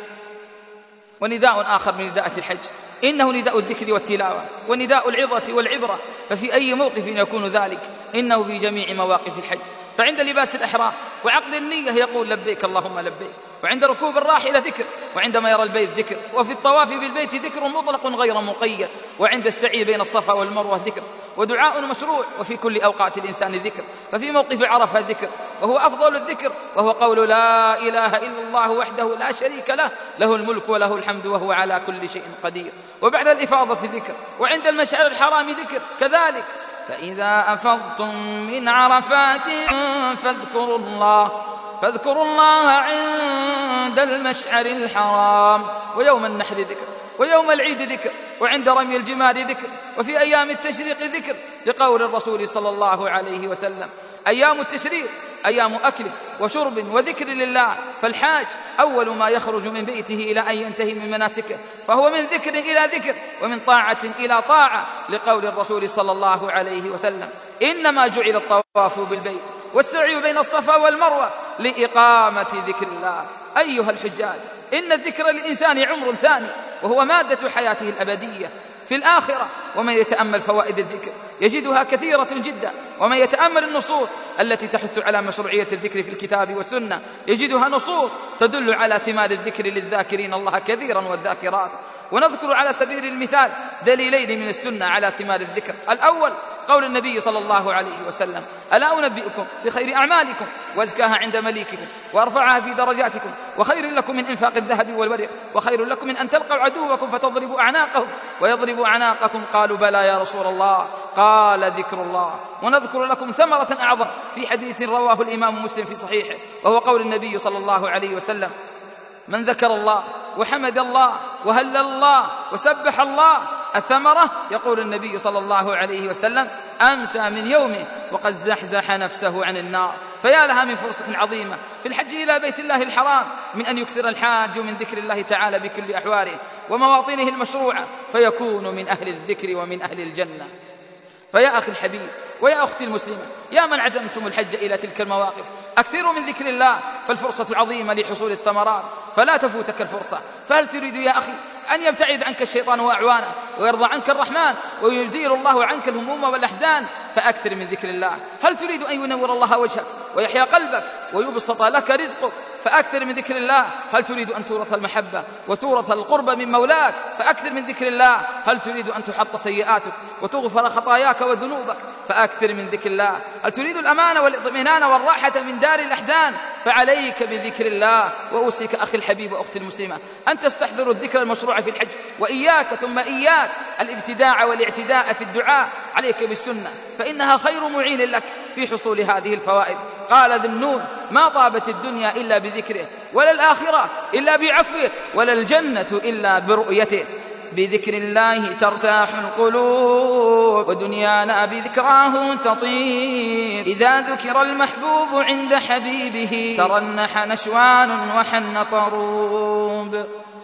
ونداء آخر من نداءات الحج إنه نداء الذكر والتلاوة ونداء العظة والعبرة. ففي أي موقف يكون ذلك؟ إنه في جميع مواقف الحج. فعند لباس الإحرام وعقد النية يقول لبيك اللهم لبيك، وعند ركوب الراحلة ذكر، وعندما يرى البيت ذكر، وفي الطواف بالبيت ذكر مطلق غير مقيد، وعند السعي بين الصفا والمروة ذكر، ودعاء مشروع، وفي كل أوقات الإنسان ذكر. ففي موقف عرفة ذكر وهو أفضل الذكر، وهو قول لا إله إلا الله وحده لا شريك له له الملك وله الحمد وهو على كل شيء قدير. وبعد الإفاضة ذكر، وعند المشعر الحرام ذكر كذلك. فإذا أفضتم من عرفات فاذكروا الله فاذكروا الله عند المشعر الحرام، ويوم النحر ذكر، ويوم العيد ذكر، وعند رمي الجمار ذكر، وفي أيام التشريق ذكر، لقول الرسول صلى الله عليه وسلم: أيام التشريق أيام أكل وشرب وذكر لله، فالحاج أول ما يخرج من بيته إلى أن ينتهي من مناسكه، فهو من ذكر إلى ذكر ومن طاعة إلى طاعة، لقول الرسول صلى الله عليه وسلم: إنما جعل الطواف بالبيت والسعي بين الصفا والمروة لإقامة ذكر الله. أيها الحجاج، إن الذكر للإنسان عمر ثاني، وهو مادة حياته الأبدية في الآخرة، ومن يتأمل فوائد الذكر يجدها كثيرة جدا، ومن يتأمل النصوص التي تحث على مشروعية الذكر في الكتاب والسنة يجدها نصوص تدل على ثمار الذكر للذاكرين الله كثيرا والذاكرات. ونذكر على سبيل المثال دليلين من السنة على ثمار الذكر. الأول قول النبي صلى الله عليه وسلم: ألا أنبئكم بخير أعمالكم وأزكاها عند مليككم وأرفعها في درجاتكم، وخير لكم من إنفاق الذهب والورق، وخير لكم من أن تلقوا عدوكم فتضربوا أعناقهم ويضربوا أعناقكم. قالوا: بلى يا رسول الله. قال: ذكر الله. ونذكر لكم ثمرة أعظم في حديث رواه الإمام مسلم في صحيحه، وهو قول النبي صلى الله عليه وسلم: من ذكر الله وحمد الله وهلل الله وسبح الله، الثمرة يقول النبي صلى الله عليه وسلم: أمسى من يومه وقد زحزح نفسه عن النار. فيا لها من فرصة عظيمة في الحج إلى بيت الله الحرام، من أن يكثر الحاج من ذكر الله تعالى بكل أحواله ومواطنه المشروعة، فيكون من أهل الذكر ومن أهل الجنة. فيا أخي الحبيب ويا أختي المسلمة، يا من عزمتم الحج إلى تلك المواقف، أكثروا من ذكر الله، فالفرصة عظيمة لحصول الثمرات، فلا تفوتك الفرصة. فهل تريد يا أخي أن يبتعد عنك الشيطان وأعوانه ويرضى عنك الرحمن ويزيل الله عنك الهموم والأحزان؟ فأكثر من ذكر الله. هل تريد أن ينور الله وجهك ويحيى قلبك ويبسط لك رزقك؟ فأكثر من ذكر الله. هل تريد أن تورث المحبة وتورث القرب من مولاك؟ فأكثر من ذكر الله. هل تريد أن تحط سيئاتك وتغفر خطاياك وذنوبك؟ فأكثر من ذكر الله. هل تريد الأمان والاطمئنان والراحة من دار الأحزان؟ فعليك بذكر الله. وأوصيك أخي الحبيب وأختي المسلمة أن تستحضروا الذكر المشروع في الحج، وإياك ثم إياك الابتداع والاعتداء في الدعاء. عليك بالسنة، فإنها خير معين لك في حصول هذه الفوائد. قال ذو النون: ما طابت الدنيا إلا بذكره، ولا الآخرة إلا بعفوه، ولا الجنة إلا برؤيته. بذكر الله ترتاح القلوب، ودنيانا بذكراه تطيب. إذا ذكر المحبوب عند حبيبه ترنح نشوان وحن طروب.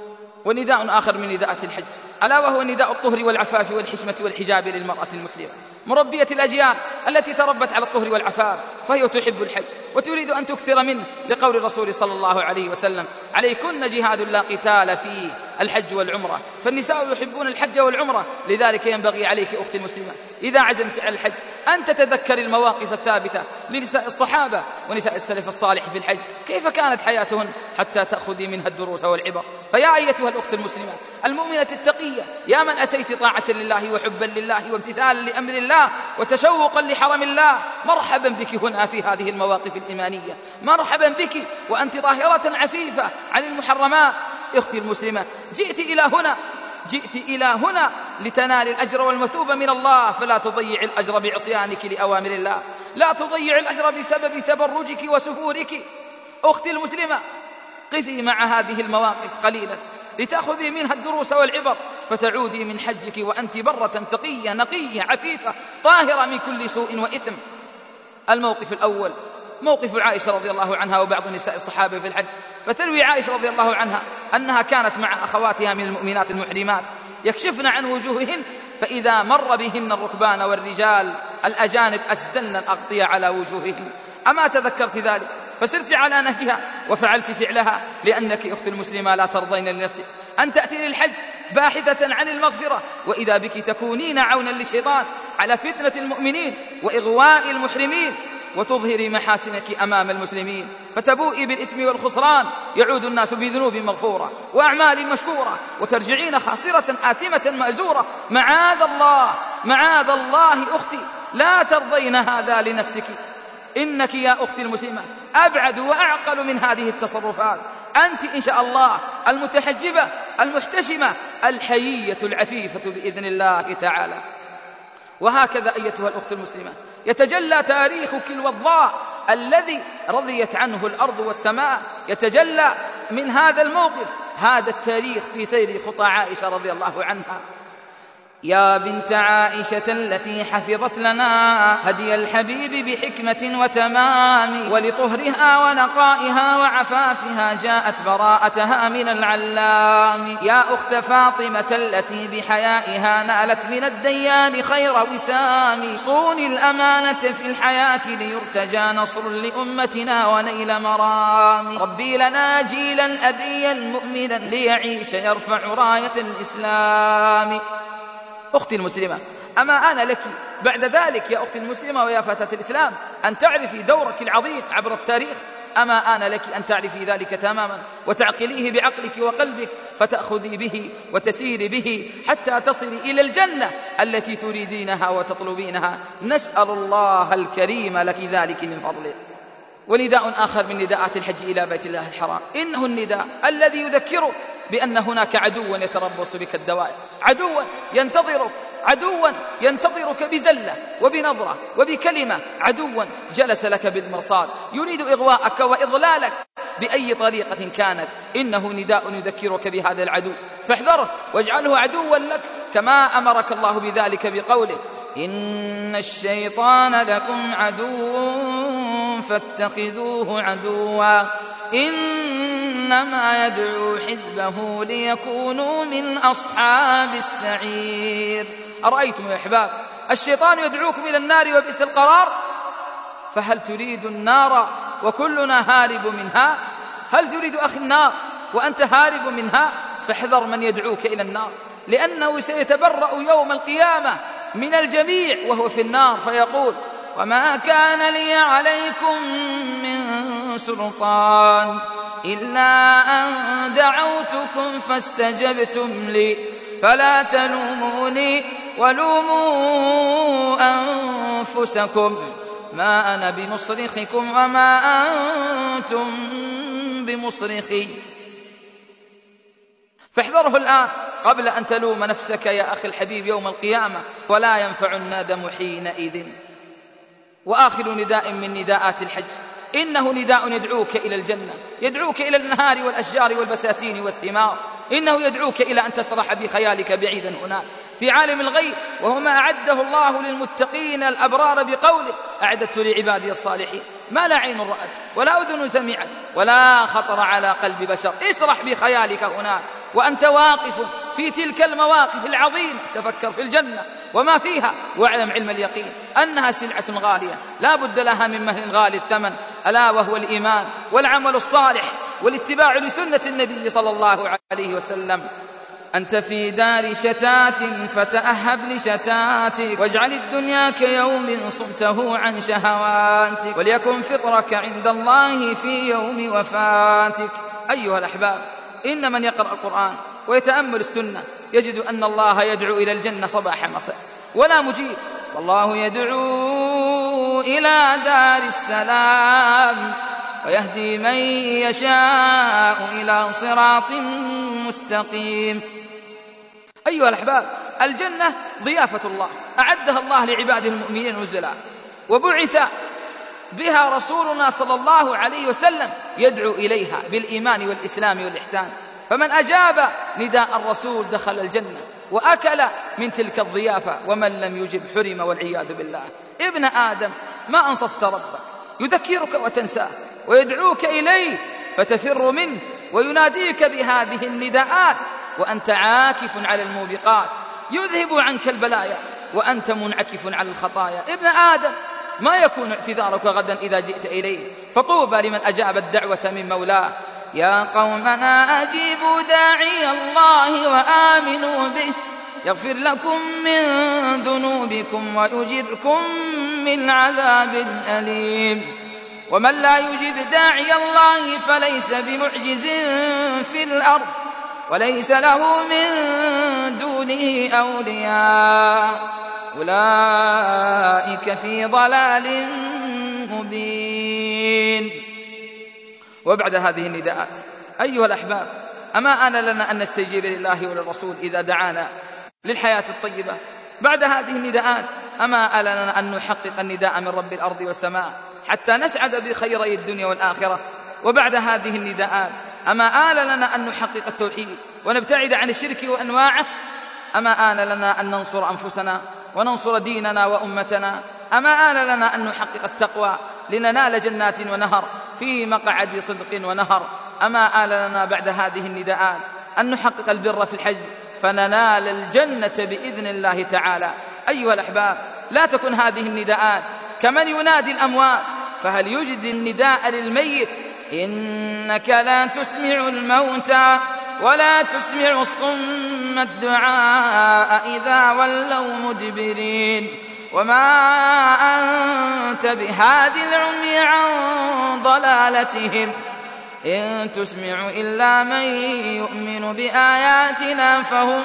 ونداء آخر من نداءات الحج، ألا وهو نداء الطهر والعفاف والحشمة والحجاب للمرأة المسلمة مربية الأجيال التي تربت على الطهر والعفاف، فهي تحب الحج وتريد أن تكثر منه، لقول الرسول صلى الله عليه وسلم: عليكن جهاد لا قتال فيه، الحج والعمرة. فالنساء يحبون الحج والعمرة، لذلك ينبغي عليك أختي المسلمة إذا عزمت على الحج أن تتذكر المواقف الثابتة لنساء الصحابة ونساء السلف الصالح في الحج، كيف كانت حياتهن حتى تأخذي منها الدروس والعبر. فيا أيتها الأخت المسلمة المؤمنة التقية، يا من أتيت طاعة لله وحبا لله وامتثالا لأمر الله وتشوقا لحرم الله، مرحبا بك هنا في هذه المواقف الإيمانية، مرحبا بك وأنت طاهرة عفيفة عن المحرمات. أختي المسلمة، جئت إلى هنا جئت إلى هنا لتنال الأجر والمثوبة من الله، فلا تضيع الأجر بعصيانك لأوامر الله، لا تضيع الأجر بسبب تبرجك وسفورك. أختي المسلمة، قفي مع هذه المواقف قليلا لتأخذي منها الدروس والعبر، فتعودي من حجك وأنت برة تقية نقية عفيفة طاهرة من كل سوء وإثم. الموقف الأول موقف عائشة رضي الله عنها وبعض نساء الصحابة في الحج. فتروي عائشة رضي الله عنها أنها كانت مع أخواتها من المؤمنات المحرمات يكشفن عن وجوههن، فإذا مر بهن الركبان والرجال الأجانب أسدلن الأغطية على وجوههن. أما تذكرت ذلك فسرت على نهجها وفعلت فعلها، لأنك أخت المسلمة لا ترضين لنفسك أن تأتي للحج باحثة عن المغفرة، وإذا بك تكونين عونا للشيطان على فتنة المؤمنين وإغواء المحرمين، وتظهري محاسنك أمام المسلمين، فتبوئي بالإثم والخسران، يعود الناس بذنوب مغفورة وأعمال مشكورة، وترجعين خاسرة آثمة مأزورة. معاذ الله معاذ الله أختي، لا ترضين هذا لنفسك. إنك يا أختي المسلمة أبعد وأعقل من هذه التصرفات. أنت إن شاء الله المتحجبة المحتشمة الحيية العفيفة بإذن الله تعالى. وهكذا أيتها الأخت المسلمة يتجلى تاريخك الوضاء الذي رضيت عنه الأرض والسماء يتجلى من هذا الموقف هذا التاريخ في سير خطى عائشة رضي الله عنها. يا بنت عائشة التي حفظت لنا هدي الحبيب بحكمة وتمام، ولطهرها ونقائها وعفافها جاءت براءتها من العلام. يا أخت فاطمة التي بحيائها نالت من الديان خير وسام، صوني الأمانة في الحياة ليرتجى نصر لأمتنا ونيل مرام. ربي لنا جيلا أبيا مؤمنا ليعيش يرفع راية الإسلام. أختي المسلمة، أما آن لك بعد ذلك يا أختي المسلمة ويا فتاة الإسلام أن تعرفي دورك العظيم عبر التاريخ؟ أما آن لك أن تعرفي ذلك تماما وتعقليه بعقلك وقلبك، فتأخذي به وتسيري به حتى تصلي إلى الجنة التي تريدينها وتطلبينها. نسأل الله الكريم لك ذلك من فضله. ونداء آخر من نداءات الحج إلى بيت الله الحرام، إنه النداء الذي يذكرك بأن هناك عدوا يتربص بك الدوائر، عدوا ينتظرك، عدوا ينتظرك بزلة وبنظرة وبكلمة، عدوا جلس لك بالمرصاد يريد إغواءك وإضلالك بأي طريقة كانت. إنه نداء يذكرك بهذا العدو، فاحذره واجعله عدوا لك كما أمرك الله بذلك بقوله: إن الشيطان لكم عدو فاتخذوه عدوا إنما يدعو حزبه ليكونوا من أصحاب السعير. أرأيتم يا أحباب الشيطان يدعوكم إلى النار وبئس القرار، فهل تريد النار وكلنا هارب منها؟ هل تريد أخي النار وأنت هارب منها؟ فاحذر من يدعوك إلى النار، لأنه سيتبرأ يوم القيامة من الجميع وهو في النار فيقول: وما كان لي عليكم من سلطان إلا أن دعوتكم فاستجبتم لي فلا تلوموني ولوموا أنفسكم ما أنا بمصرخكم وما أنتم بمصرخي. فاحذره الآن قبل أن تلوم نفسك يا أخي الحبيب يوم القيامة، ولا ينفع الندم حينئذ. وآخر نداء من نداءات الحج، إنه نداء يدعوك إلى الجنة، يدعوك إلى النهار والأشجار والبساتين والثمار، إنه يدعوك إلى أن تسرح بخيالك بعيدا هناك في عالم الغيب، وهو ما أعده الله للمتقين الأبرار بقوله: أعددت لعبادي الصالحين ما لا عين رأت ولا أذن سمعت ولا خطر على قلب بشر. اسرح بخيالك هناك وأنت واقف في تلك المواقف العظيمة، تفكر في الجنة وما فيها، واعلم علم اليقين أنها سلعة غالية لا بد لها من مهر غالي الثمن، ألا وهو الإيمان والعمل الصالح والاتباع لسنة النبي صلى الله عليه وسلم. أنت في دار شتات فتأهب لشتاتك، واجعل الدنيا كيوم صمته عن شهواتك، وليكن فطرك عند الله في يوم وفاتك. أيها الأحباب، إن من يقرأ القرآن ويتأمل السنة يجد أن الله يدعو إلى الجنة صباح مساء ولا مجيب، والله يدعو إلى دار السلام ويهدي من يشاء إلى صراط مستقيم. أيها الأحباب، الجنة ضيافة الله أعدها الله لعباده المؤمنين نزلا، وبعث بها رسولنا صلى الله عليه وسلم يدعو إليها بالإيمان والإسلام والإحسان، فمن أجاب نداء الرسول دخل الجنة وأكل من تلك الضيافة، ومن لم يجب حرم والعياذ بالله. ابن آدم، ما أنصفت ربك، يذكرك وتنساه ويدعوك إليه فتفر منه ويناديك بهذه النداءات وأنت عاكف على الموبقات، يذهب عنك البلايا وأنت منعكف على الخطايا. ابن آدم، ما يكون اعتذارك غدا إذا جئت إليه، فطوبى لمن أجاب الدعوة من مولاه. يا قومنا أجيبوا داعي الله وآمنوا به يغفر لكم من ذنوبكم ويجركم من عذاب أليم. ومن لا يجب داعي الله فليس بمعجز في الأرض وليس له من دونه أولياء أولئك في ضلال مبين. وبعد هذه النداءات أيها الأحباب، أما آن لنا أن نستجيب لله وللرسول إذا دعانا للحياة الطيبة؟ بعد هذه النداءات أما آن لنا أن نحقق النداء من رب الأرض والسماء حتى نسعد بخيري الدنيا والآخرة. وبعد هذه النداءات أما آل لنا أن نحقق التوحيد ونبتعد عن الشرك وأنواعه؟ أما آن لنا أن ننصر أنفسنا وننصر ديننا وأمتنا؟ أما آن لنا أن نحقق التقوى لننال جنات ونهر في مقعد صدق ونهر؟ أما آن لنا بعد هذه النداءات أن نحقق البر في الحج فننال الجنة بإذن الله تعالى؟ أيها الأحباب، لا تكن هذه النداءات كمن ينادي الأموات، فهل يجد النداء للميت؟ إنك لا تسمع الموتى ولا تسمع الصم الدعاء إذا ولوا مدبرين، وما أنت بهادي العمي عن ضلالتهم إن تسمع إلا من يؤمن بآياتنا فهم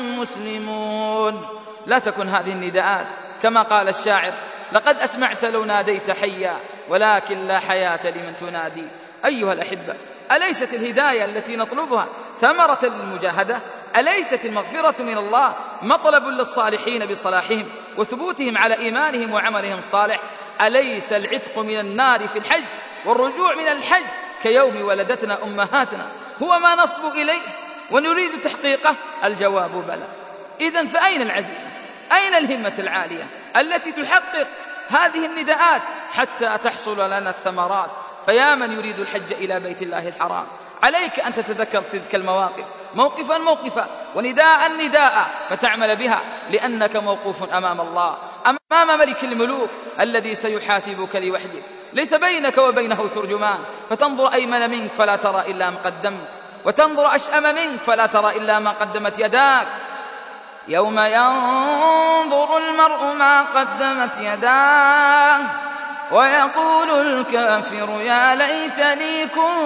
مسلمون. لا تكن هذه النداءات كما قال الشاعر: لقد أسمعت لو ناديت حيا ولكن لا حياة لمن تنادي. أيها الأحبة، أليست الهداية التي نطلبها ثمرة للمجاهدة؟ أليست المغفرة من الله مطلب للصالحين بصلاحهم وثبوتهم على إيمانهم وعملهم الصالح؟ أليس العتق من النار في الحج والرجوع من الحج كيوم ولدتنا أمهاتنا هو ما نصب إليه ونريد تحقيقه؟ الجواب بلى. إذن فأين العزيمة؟ أين الهمة العالية التي تحقق هذه النداءات حتى تحصل لنا الثمرات؟ فيا من يريد الحج إلى بيت الله الحرام، عليك أن تتذكر تلك المواقف موقفا موقفا ونداء نداء فتعمل بها، لأنك موقوف أمام الله، أمام ملك الملوك الذي سيحاسبك لوحدك، ليس بينك وبينه ترجمان، فتنظر أيمن منك فلا ترى إلا ما قدمت، وتنظر أشأم منك فلا ترى إلا ما قدمت يداك. يوم ينظر المرء ما قدمت يداه ويقول الكافر يا ليتني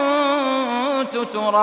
كنت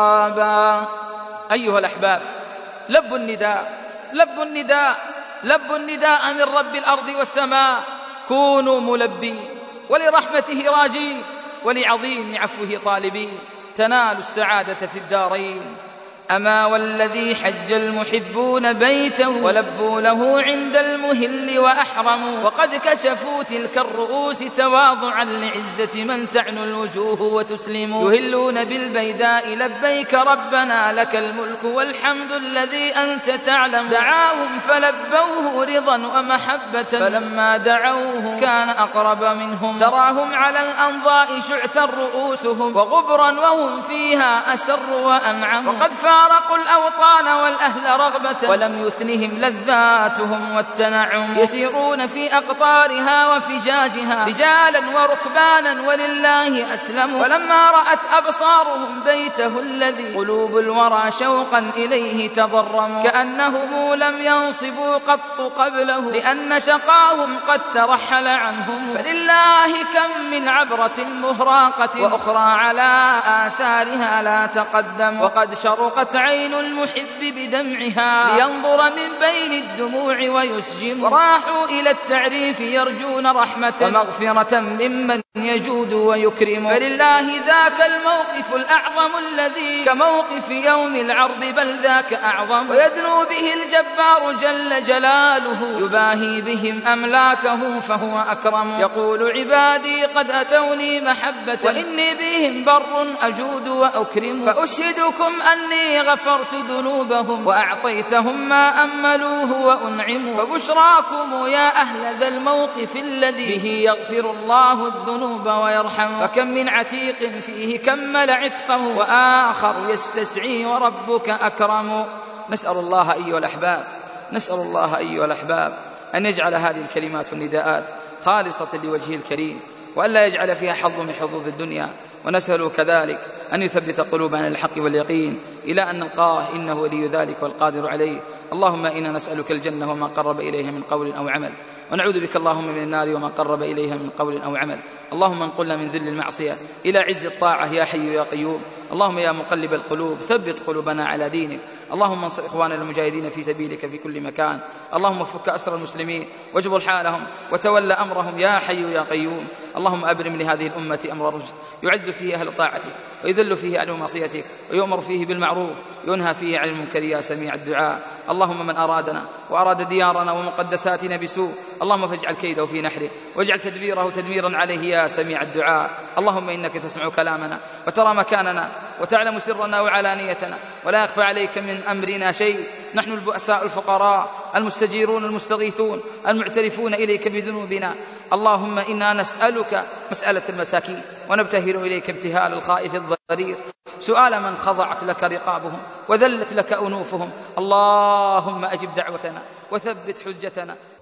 ترابا. أيها الأحباب، لبوا النداء، لبوا النداء، لبوا النداء من رب الأرض والسماء: كونوا ملبين ولرحمته راجين ولعظيم عفوه طالبين تنالوا السعادة في الدارين. أما والذي حج المحبون بيته ولبوا له عند المهل وأحرموا، وقد كشفوا تلك الرؤوس تواضعا لعزة من تعنو الوجوه وتسلم، يهلون بالبيداء لبيك ربنا لك الملك والحمد الذي أنت تعلم. دعاهم فلبوه رضا ومحبة، فلما دعوه كان أقرب منهم، تراهم على الأنضاء شعثا رؤوسهم وغبرا وهم فيها أسر وأنعم، وقد فارقوا الأوطان والأهل رغبة ولم يثنهم لذاتهم والتنعم، يسيرون في أقطارها وفجاجها رجالا وركبانا ولله أسلموا. ولما رأت أبصارهم بيته الذي قلوب الورى شوقا إليه تضرموا، كأنهم لم ينصبوا قط قبله لأن شقاهم قد ترحل عنهم. فلله كم من عبرة مهراقة وأخرى على آثارها لا تقدم، وقد شرقت عين المحب بدمعها لينظر من بين الدموع ويسجم، وراحوا إلى التعريف يرجون رحمة ومغفرة ممن يجود ويكرم. فلله ذاك الموقف الأعظم الذي كموقف يوم العرض بل ذاك أعظم، ويدنو به الجبار جل جلاله يباهي بهم أملاكه فهو أكرم. يقول عبادي قد أتوني محبة وإني بهم بر أجود وأكرم، فأشهدكم أني غفرت ذنوبهم وأعطيتهم ما أملوه وأنعموا. فبشراكم يا أهل ذا الموقف الذي به يغفر الله الذنوب ويرحم، فكم من عتيق فيه كمل عتقه وآخر يستسعي وربك أكرم. نسأل الله أيها الأحباب، نسأل الله أيها الأحباب أن يجعل هذه الكلمات والنداءات خالصة لوجهه الكريم، وأن لا يجعل فيها حظ من حظوظ الدنيا، ونسأل كذلك أن يثبت قلوبنا الحق واليقين إلى أن نلقاه إنه ولي ذلك والقادر عليه. اللهم إنا نسألك الجنة وما قرب إليها من قول أو عمل، ونعوذ بك اللهم من النار وما قرب إليها من قول أو عمل. اللهم انقلنا من ذل المعصية إلى عز الطاعة يا حي يا قيوم. اللهم يا مقلب القلوب ثبت قلوبنا على دينك. اللهم انصر إخواننا المجاهدين في سبيلك في كل مكان. اللهم فك أسر المسلمين واجبر حالهم وتولى أمرهم يا حي يا قيوم. اللهم أبرم لهذه الأمة أمر رشد يعز فيه أهل طاعتك ويذل فيه أهل معصيتك ويؤمر فيه بالمعروف ينهى فيه عن المنكر يا سميع الدعاء. اللهم من أرادنا وأراد ديارنا ومقدساتنا بسوء اللهم فاجعل كيده في نحره واجعل تدبيره تدميرا عليه يا سميع الدعاء. اللهم إنك تسمع كلامنا وترى مكاننا وتعلم سرنا وعلانيتنا ولا يخفى عليك من أمرنا شيء. نحن البؤساء الفقراء المستجيرون المستغيثون المعترفون إليك بذنوبنا. اللهم إنا نسألك مسألة المساكين ونبتهل إليك ابتهال الخائف الضرير سؤال من خضعت لك رقابهم وذلت لك أنوفهم. اللهم أجب دعوتنا وثبت حجتنا